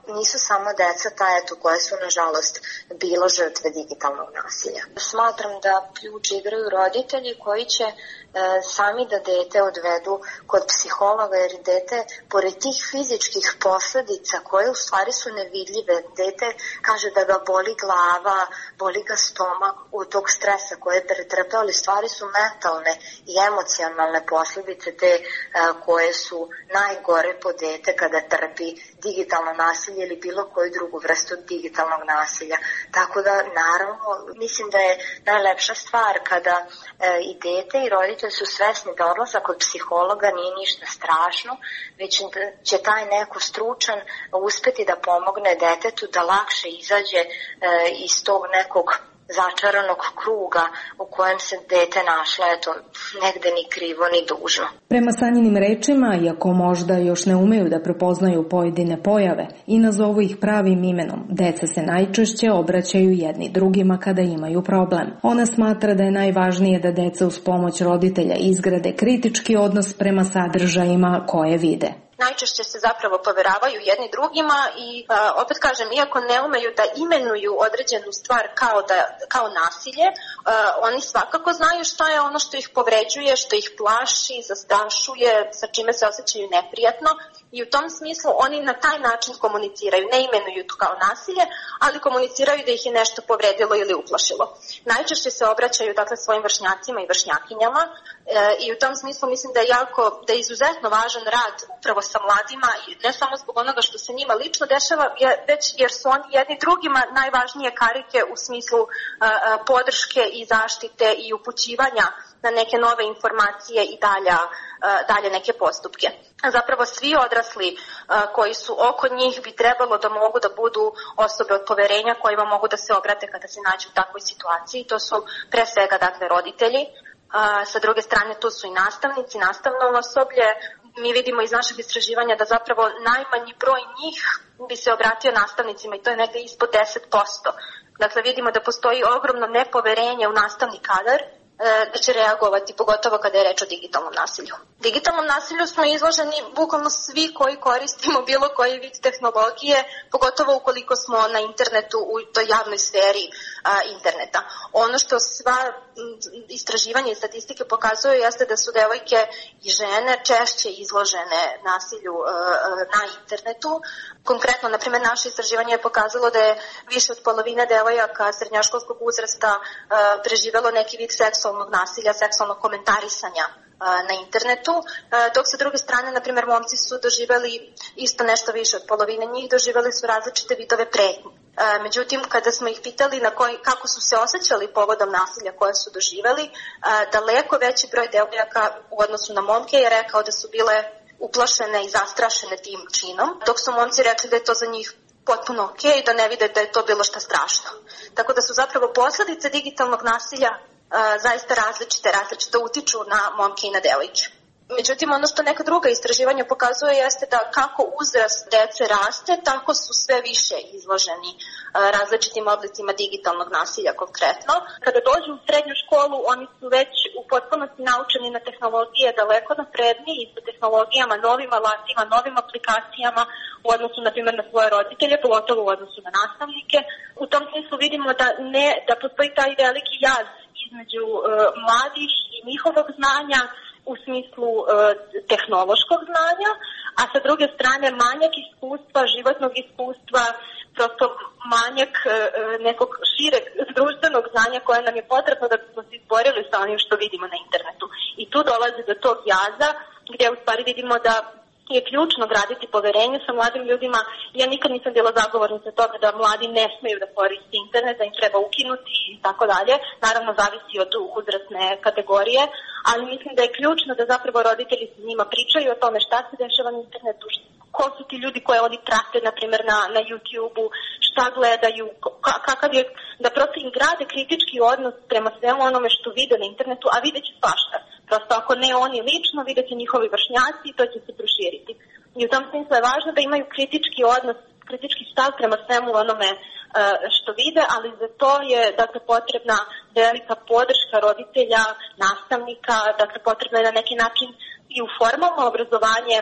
nisu samo deca ta eto koje su nažalost bilo žrtve digitalnog nasilja. Smatram da ključ igraju roditelji koji će sami da dete odvedu kod psihologa, jer dete, pored tih fizičkih posledica koje u stvari su nevidljive, dete kaže da ga boli glava, boli ga stomak od tog stresa koje je pretrpeo, ali stvari su mentalne i emocionalne posljedice te koje su najgore po dete kada trpi digitalno nasilje ili bilo koju drugu vrstu digitalnog nasilja. Tako da, naravno, mislim da je najlepša stvar kada i dete i roditelj su svesni da odlazak kod psihologa nije ništa strašno, već će taj neko stručan uspeti da pomogne detetu da lakše izađe e, iz tog nekog začaranog kruga u kojem se dete našla, eto, negde ni krivo ni dužno. Prema Sanjinim rečima, iako možda još ne umeju da prepoznaju pojedine pojave i nazovu ih pravim imenom, deca se najčešće obraćaju jedni drugima kada imaju problem. Ona smatra da je najvažnije da deca uz pomoć roditelja izgrade kritički odnos prema sadržajima koje vide. Najčešće se zapravo poveravaju jedni drugima i a, opet kažem, iako ne umeju da imenuju određenu stvar kao, da, kao nasilje, a, oni svakako znaju šta je ono što ih povređuje, što ih plaši, zastrašuje, sa čime se osjećaju neprijatno i u tom smislu oni na taj način komuniciraju, ne imenuju to kao nasilje, ali komuniciraju da ih je nešto povredilo ili uplašilo. Najčešće se obraćaju dakle svojim vršnjacima i vršnjakinjama e, i u tom smislu mislim da je jako, da je izuzetno važan rad upravo sa mladima, ne samo zbog onoga što se njima lično dešava, već jer su oni jedni drugima najvažnije karike u smislu a, a, podrške i zaštite i upućivanja na neke nove informacije i dalja, a, dalje neke postupke. Zapravo svi odrasli a, koji su oko njih bi trebalo da mogu da budu osobe od poverenja kojima mogu da se obrate kada se nađu u takvoj situaciji. To su pre svega dakle roditelji, a, sa druge strane tu su i nastavnici, nastavno osoblje. Mi vidimo iz našeg istraživanja da zapravo najmanji broj njih bi se obratio nastavnicima i to je negde ispod deset posto. Dakle, vidimo da postoji ogromno nepoverenje u nastavni kadar da će reagovati, pogotovo kada je reč o digitalnom nasilju. Digitalnom nasilju smo izloženi bukvalno svi koji koristimo bilo koji vid tehnologije, pogotovo ukoliko smo na internetu u toj javnoj sferi a, interneta. Ono što sva istraživanja i statistike pokazuju jeste da su devojke i žene češće izložene nasilju a, a, na internetu. Konkretno, na primjer, naše istraživanje je pokazalo da je više od polovine devojaka srednjoškolskog uzrasta a, preživelo neki vid seksualnog nasilja, seksualnog komentarisanja na internetu, dok sa druge strane, na primjer, momci su doživjeli isto nešto više od polovine njih, doživjeli su različite vidove pretnje. Međutim, kada smo ih pitali na koji, kako su se osjećali povodom nasilja koje su doživjeli, daleko veći broj devojaka u odnosu na momke je rekao da su bile uplašene i zastrašene tim činom, dok su momci rekli da je to za njih potpuno ok, da ne vide da je to bilo šta strašno. Tako da su zapravo posljedice digitalnog nasilja a, zaista različite, različite utiču na momke i na devojke. Međutim, ono što neka druga istraživanja pokazuje jeste da kako uzrast dece raste, tako su sve više izloženi a, različitim oblicima digitalnog nasilja konkretno. Kada dođu u srednju školu, oni su već u potpunosti naučeni na tehnologije daleko napredniji i sa tehnologijama, novim alatima, novim aplikacijama u odnosu, na primjer, na svoje roditelje, pogotovo u odnosu na nastavnike. U tom smislu vidimo da, ne, da postoji taj veliki jaz između uh, mladih i njihovog znanja u smislu uh, tehnološkog znanja, a sa druge strane manjak iskustva, životnog iskustva, prosto manjak uh, nekog šireg društvenog znanja koje nam je potrebno da bismo se izborili sa onim što vidimo na internetu. I tu dolazi do tog jaza gdje u stvari vidimo da je ključno graditi poverenje sa mladim ljudima. Ja nikad nisam bila zagovornica toga da mladi ne smeju da koriste internet, da im treba ukinuti i tako dalje. Naravno, zavisi od uzrasne kategorije, ali mislim da je ključno da zapravo roditelji s njima pričaju o tome šta se dešava na internetu, ko su ti ljudi koje oni prate, na primjer, na, na YouTube-u, šta gledaju, kakav je, da prosto im grade kritički odnos prema svemu onome što vide na internetu, a videće svašta. Prosto ako ne oni lično, vidjet će njihovi vršnjaci i to će se proširiti. I u tom smislu je važno da imaju kritički odnos, kritički stav prema svemu onome uh, što vide, ali za to je dakle, potrebna velika podrška roditelja, nastavnika, dakle potrebno je na neki način i u formalno obrazovanje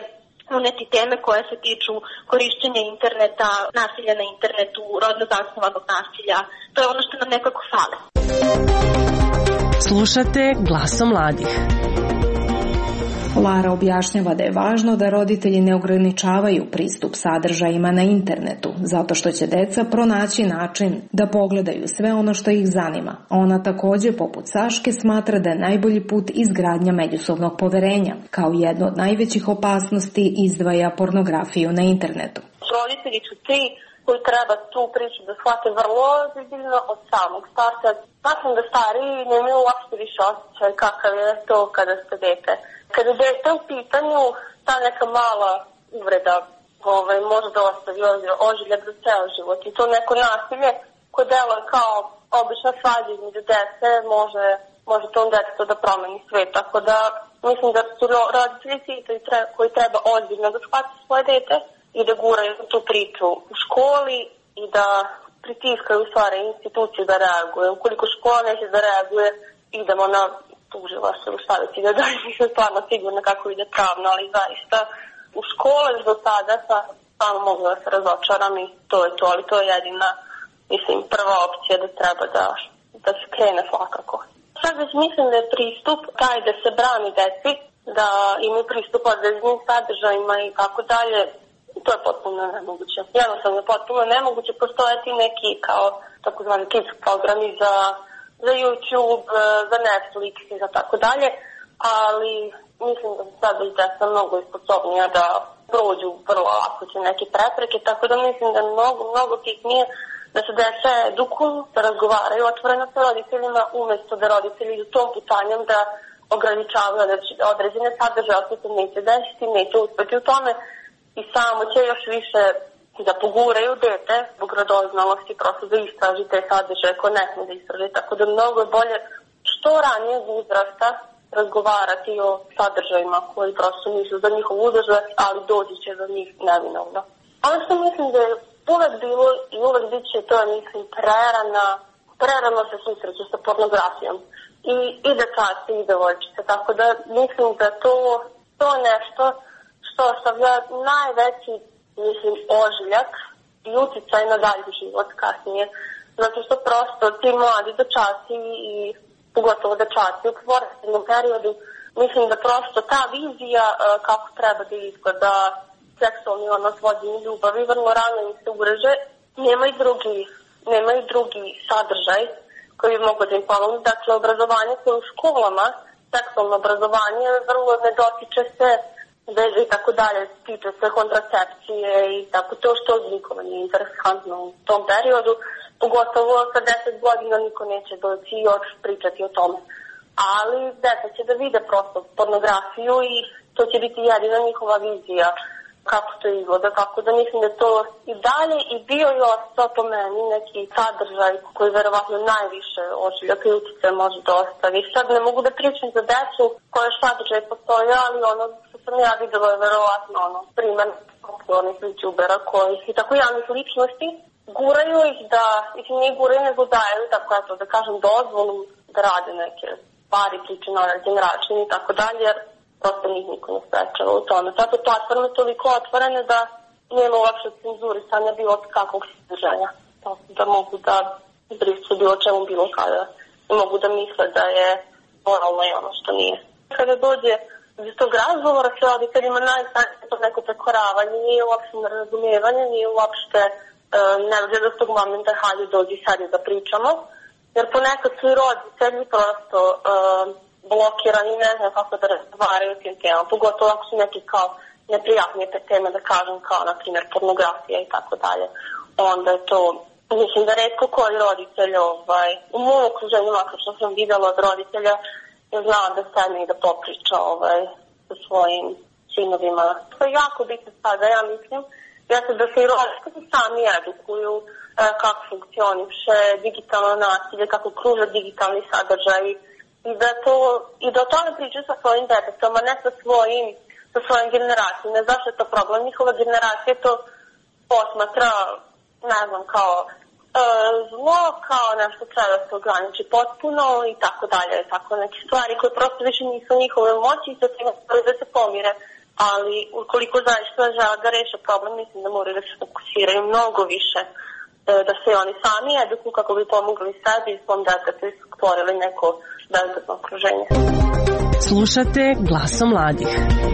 uneti teme koje se tiču korišćenja interneta, nasilja na internetu, rodno zasnovanog nasilja. To je ono što nam nekako fale. Slušate Glasom mladih. Lara objašnjava da je važno da roditelji ne ograničavaju pristup sadržajima na internetu, zato što će deca pronaći način da pogledaju sve ono što ih zanima. Ona takođe, poput Saške, smatra da je najbolji put izgradnja međusobnog poverenja, kao jedno od najvećih opasnosti izdvaja pornografiju na internetu. Roditelji su ti koji treba tu priču da shvate vrlo ozbiljno od samog starta. Smatram da stariji nemaju uopšte više osjećaj kakav je to kada ste dete. Kada je dete u pitanju, ta neka mala uvreda ovaj, može da ostavi ožiljak za ceo život. I to neko nasilje koje deluje kao obična svađa između dece može, može tom detetu da promeni svet. Tako da mislim da su roditelji ti koji treba ozbiljno da shvate svoje dete i da guraju tu priču u školi i da pritiskaju u stvari instituciju da reaguje. Ukoliko škola neće da reaguje, idemo na tužilaštvo ili šta već ide da nisam stvarno sigurna kako ide pravno, ali zaista u škole do sada sam stvarno mogla da se razočaram i to je to, ali to je jedina, mislim, prva opcija da treba da, da se krene svakako. Sad već mislim da je pristup taj da se brani deci, da imaju pristup određenim sadržajima i tako dalje. To je potpuno nemoguće. Jednostavno je potpuno nemoguće. Postoje ti neki kao takozvani kids programi za, za YouTube, za Netflix i za tako dalje, ali mislim da se sad već deca mnogo sposobnija da prođu vrlo lako će neke prepreke, tako da mislim da je mnogo, mnogo bitnije da se deca edukuju, da razgovaraju otvoreno sa roditeljima, umesto da roditelji idu tom putanjem da ograničavaju određene sadržaje, ako se neće desiti, neće uspeti u tome, i samo će još više da poguraju dete zbog radoznalosti, prosto da istraži te sadržaje koje ne sme da istraži. Tako da mnogo je bolje što ranije uzrasta razgovarati o sadržajima koji prosto nisu za njihov uzrast, ali dođi će za njih nevinovno. Ono što mislim da je uvek bilo i uvek bit će, to je mislim prerana, prerano se susreću sa pornografijom. I, i dečaci i devojčice, tako da mislim da to, to je nešto što ostavlja najveći, mislim, ožiljak i uticaj na dalji život kasnije. Zato što prosto ti mladi dečaci i pogotovo dečaci u porodičnom periodu, mislim da prosto ta vizija kako treba da izgleda seksualni odnos, vođenje ljubavi, vrlo rano im se ureže. Nema i drugi, nema i drugi sadržaj koji bi mogo da im pomoći. Dakle, obrazovanje koje u školama, seksualno obrazovanje, vrlo ne dotiče se veze i tako dalje, tiče se kontracepcije i tako to što nikome nije interesantno u tom periodu, pogotovo sa deset godina niko neće doći i još pričati o tome. Ali deca će da vide prosto pornografiju i to će biti jedina njihova vizija kako to izgleda, tako da mislim da to i dalje i bio i ostao po meni neki sadržaj koji verovatno najviše ožiljaka i utjecaja može da ostavi. Sad ne mogu da pričam za decu koje sadržaj postoje, ali ono što sam ja videla je verovatno ono primer popularnih youtubera koji i tako javnih ličnosti guraju ih da, ih nije guraju nego daju, tako ja to da kažem, dozvolu da rade neke stvari, priče na određen način i tako dalje, jer prosto njih niko ne sprečava u tome. Zato platforme toliko otvorene da nema uopšte cenzurisanja bilo kakvog sadržaja. Da mogu da brišu bilo čemu bilo kada. I mogu da misle da je moralno i ono što nije. Kada dođe iz tog razgovora sa roditeljima, najstarije to neko prekoravanje, nije uopšte nerazumijevanje, nije uopšte e, ne dođe do tog momenta hajde dođi sad da pričamo. Jer ponekad su i roditelji prosto e, blokirani, ne znam kako da razgovaraju o tim temama, pogotovo ako su neke kao neprijatnije te teme, da kažem, kao na primjer pornografija i tako dalje. Onda je to, mislim da retko koji roditelj, ovaj, u mom okruženju, makar što sam videla od roditelja, je znala da sedne i da popriča ovaj, sa svojim sinovima. To je jako bitno sada, ja mislim, jeste da se i roditelji sami edukuju e, kako funkcioniše digitalno nasilje, kako kruže digitalni sadržaj, i da to i da o tome pričaju sa svojim detetom, a ne sa svojim sa svojim generacijom. Ne zašto je to problem. Njihova generacija to posmatra, ne znam, kao e, zlo, kao nešto treba da se ograniči potpuno i tako dalje. Tako neke stvari koje prosto više nisu njihove moći i sa tim da se pomire. ali ukoliko zaista žele da reše problem, mislim da moraju da se fokusiraju mnogo više, da se oni sami edukuju kako bi pomogli sebi i svom detetu i stvorili neko bezbedno okruženje. Slušate Glasom mladih.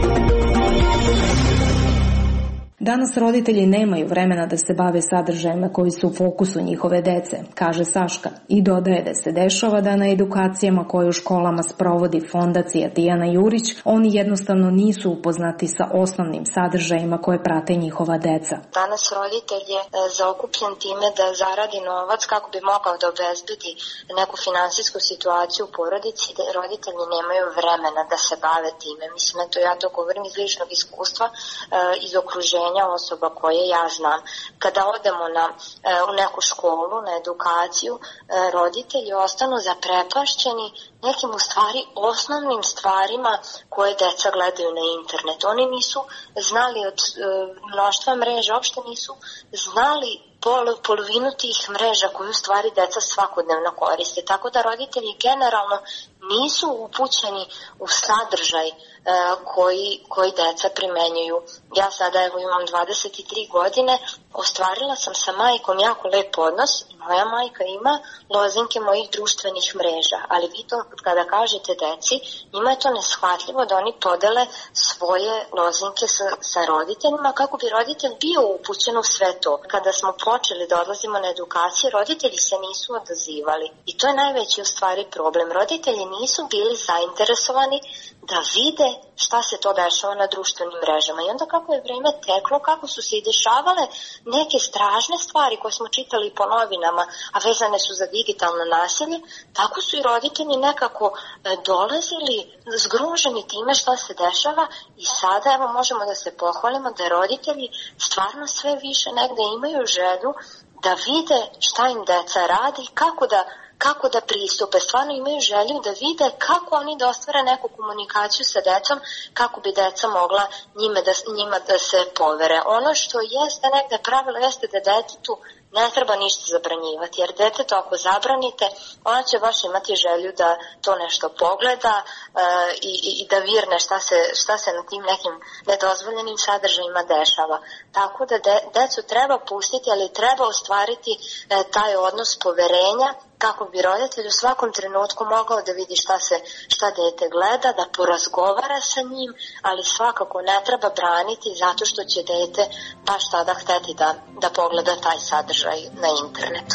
Danas roditelji nemaju vremena da se bave sadržajima koji su u fokusu njihove dece, kaže Saška, i dodaje da se dešava da na edukacijama koje u školama sprovodi Fondacija Dijana Jurić, oni jednostavno nisu upoznati sa osnovnim sadržajima koje prate njihova deca. Danas roditelj je zaokupljen time da zaradi novac kako bi mogao da obezbedi neku finansijsku situaciju u porodici, da roditelji nemaju vremena da se bave time. Mislim, to ja to govorim iz ličnog iskustva, iz okruženja osoba koje ja znam. Kada odemo na, u neku školu, na edukaciju, roditelji ostanu zaprepašćeni nekim u stvari osnovnim stvarima koje deca gledaju na internetu. Oni nisu znali od mnoštva mreža, uopšte nisu znali pol, polovinu tih mreža koju u stvari deca svakodnevno koriste. Tako da roditelji generalno nisu upućeni u sadržaj e, koji, koji deca primenjuju. Ja sada evo imam dvadeset tri godine, ostvarila sam sa majkom jako lep odnos i moja majka ima lozinke mojih društvenih mreža, ali vi to kada kažete deci, njima je to neshvatljivo da oni podele svoje lozinke sa, sa roditeljima kako bi roditelj bio upućen u sve to. Kada smo počeli da odlazimo na edukacije, roditelji se nisu odazivali i to je najveći u stvari problem. Roditelji nisu bili zainteresovani da vide šta se to dešava na društvenim mrežama. I onda kako je vreme teklo, kako su se i dešavale neke strašne stvari koje smo čitali po novinama, a vezane su za digitalno nasilje, tako su i roditelji nekako dolazili zgroženi time šta se dešava i sada evo možemo da se pohvalimo da roditelji stvarno sve više negde imaju želju da vide šta im deca radi i kako da kako da pristupe, stvarno imaju želju da vide kako oni da ostvare neku komunikaciju sa decom, kako bi deca mogla njime da, njima da se povere. Ono što jeste negde pravilo jeste da detetu ne treba ništa zabranjivati, jer detetu ako zabranite, ona će baš imati želju da to nešto pogleda e, i, i da virne šta se, šta se na tim nekim nedozvoljenim sadržajima dešava. Tako da de, decu treba pustiti, ali treba ostvariti e, taj odnos poverenja kako bi roditelj u svakom trenutku mogao da vidi šta se, šta dete gleda, da porazgovara sa njim, ali svakako ne treba braniti zato što će dete baš tada hteti da, da pogleda taj sadržaj na internetu.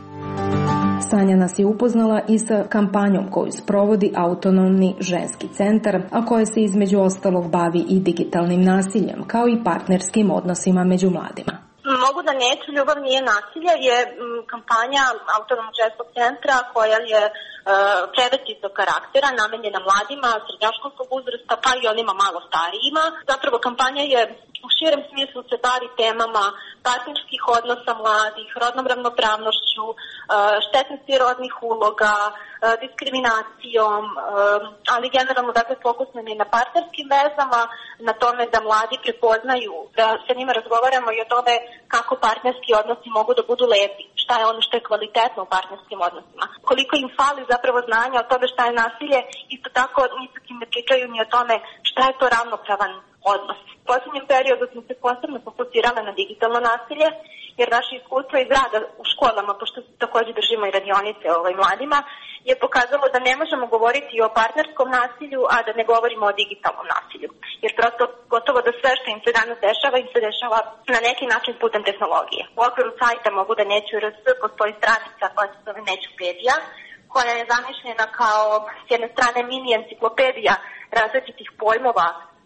Sanja nas je upoznala i sa kampanjom koju sprovodi Autonomni ženski centar, a koja se između ostalog bavi i digitalnim nasiljem, kao i partnerskim odnosima među mladima. Mogu da neću, ljubav nije nasilje je kampanja Autonomnog ženskog centra koja je e, preventivnog karaktera, namenjena mladima srednjoškolskog uzrasta pa i onima malo starijima. Zapravo kampanja je u širem smislu se bavi temama partnerskih odnosa mladih, rodnom ravnopravnošću, e, štetnosti rodnih uloga, e, diskriminacijom, e, ali generalno dakle fokus nam je na partnerskim vezama, na tome da mladi prepoznaju, da sa njima razgovaramo i o tome kako partnerski odnosi mogu da budu lepi, šta je ono što je kvalitetno u partnerskim odnosima. Koliko im fali zapravo znanja o tome šta je nasilje, isto tako nisu kim ne pričaju ni o tome šta je to ravnopravan odnos. U posljednjem periodu smo se posebno fokusirale na digitalno nasilje, jer naše iskustvo iz rada u školama, pošto također držimo i radionice ovaj, mladima, je pokazalo da ne možemo govoriti o partnerskom nasilju, a da ne govorimo o digitalnom nasilju. Jer prosto gotovo da sve što im se danas dešava, im se dešava na neki način putem tehnologije. U okviru sajta Mogu da neću R S postoji stranica koja se zove Nećupedija, koja je zamišljena kao s jedne strane mini enciklopedija različitih pojmova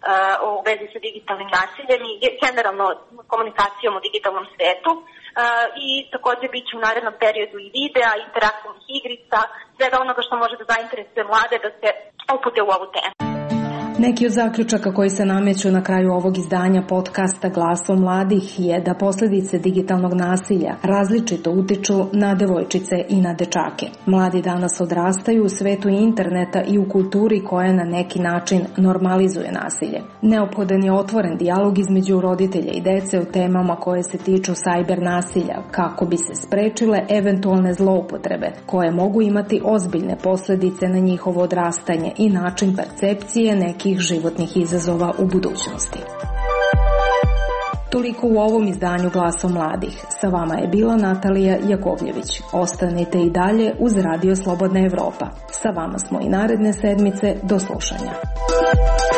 u vezi sa digitalnim nasiljem i generalno komunikacijom u digitalnom svetu. I također bit će u narednom periodu i videa, interaktivnih igrica, svega onoga što može da zainteresuje mlade da se upute u ovu temu. Neki od zaključaka koji se nameću na kraju ovog izdanja podcasta Glasom mladih je da posljedice digitalnog nasilja različito utiču na devojčice i na dečake. Mladi danas odrastaju u svetu interneta i u kulturi koja na neki način normalizuje nasilje. Neophodan je otvoren dijalog između roditelja i dece o temama koje se tiču sajber nasilja, kako bi se sprečile eventualne zloupotrebe koje mogu imati ozbiljne posljedice na njihovo odrastanje i način percepcije nekih velikih životnih izazova u budućnosti. Toliko u ovom izdanju Glasom mladih. Sa vama je bila Natalija Jakovljević. Ostanite i dalje uz Radio Slobodna Evropa. Sa vama smo i naredne sedmice. Do slušanja.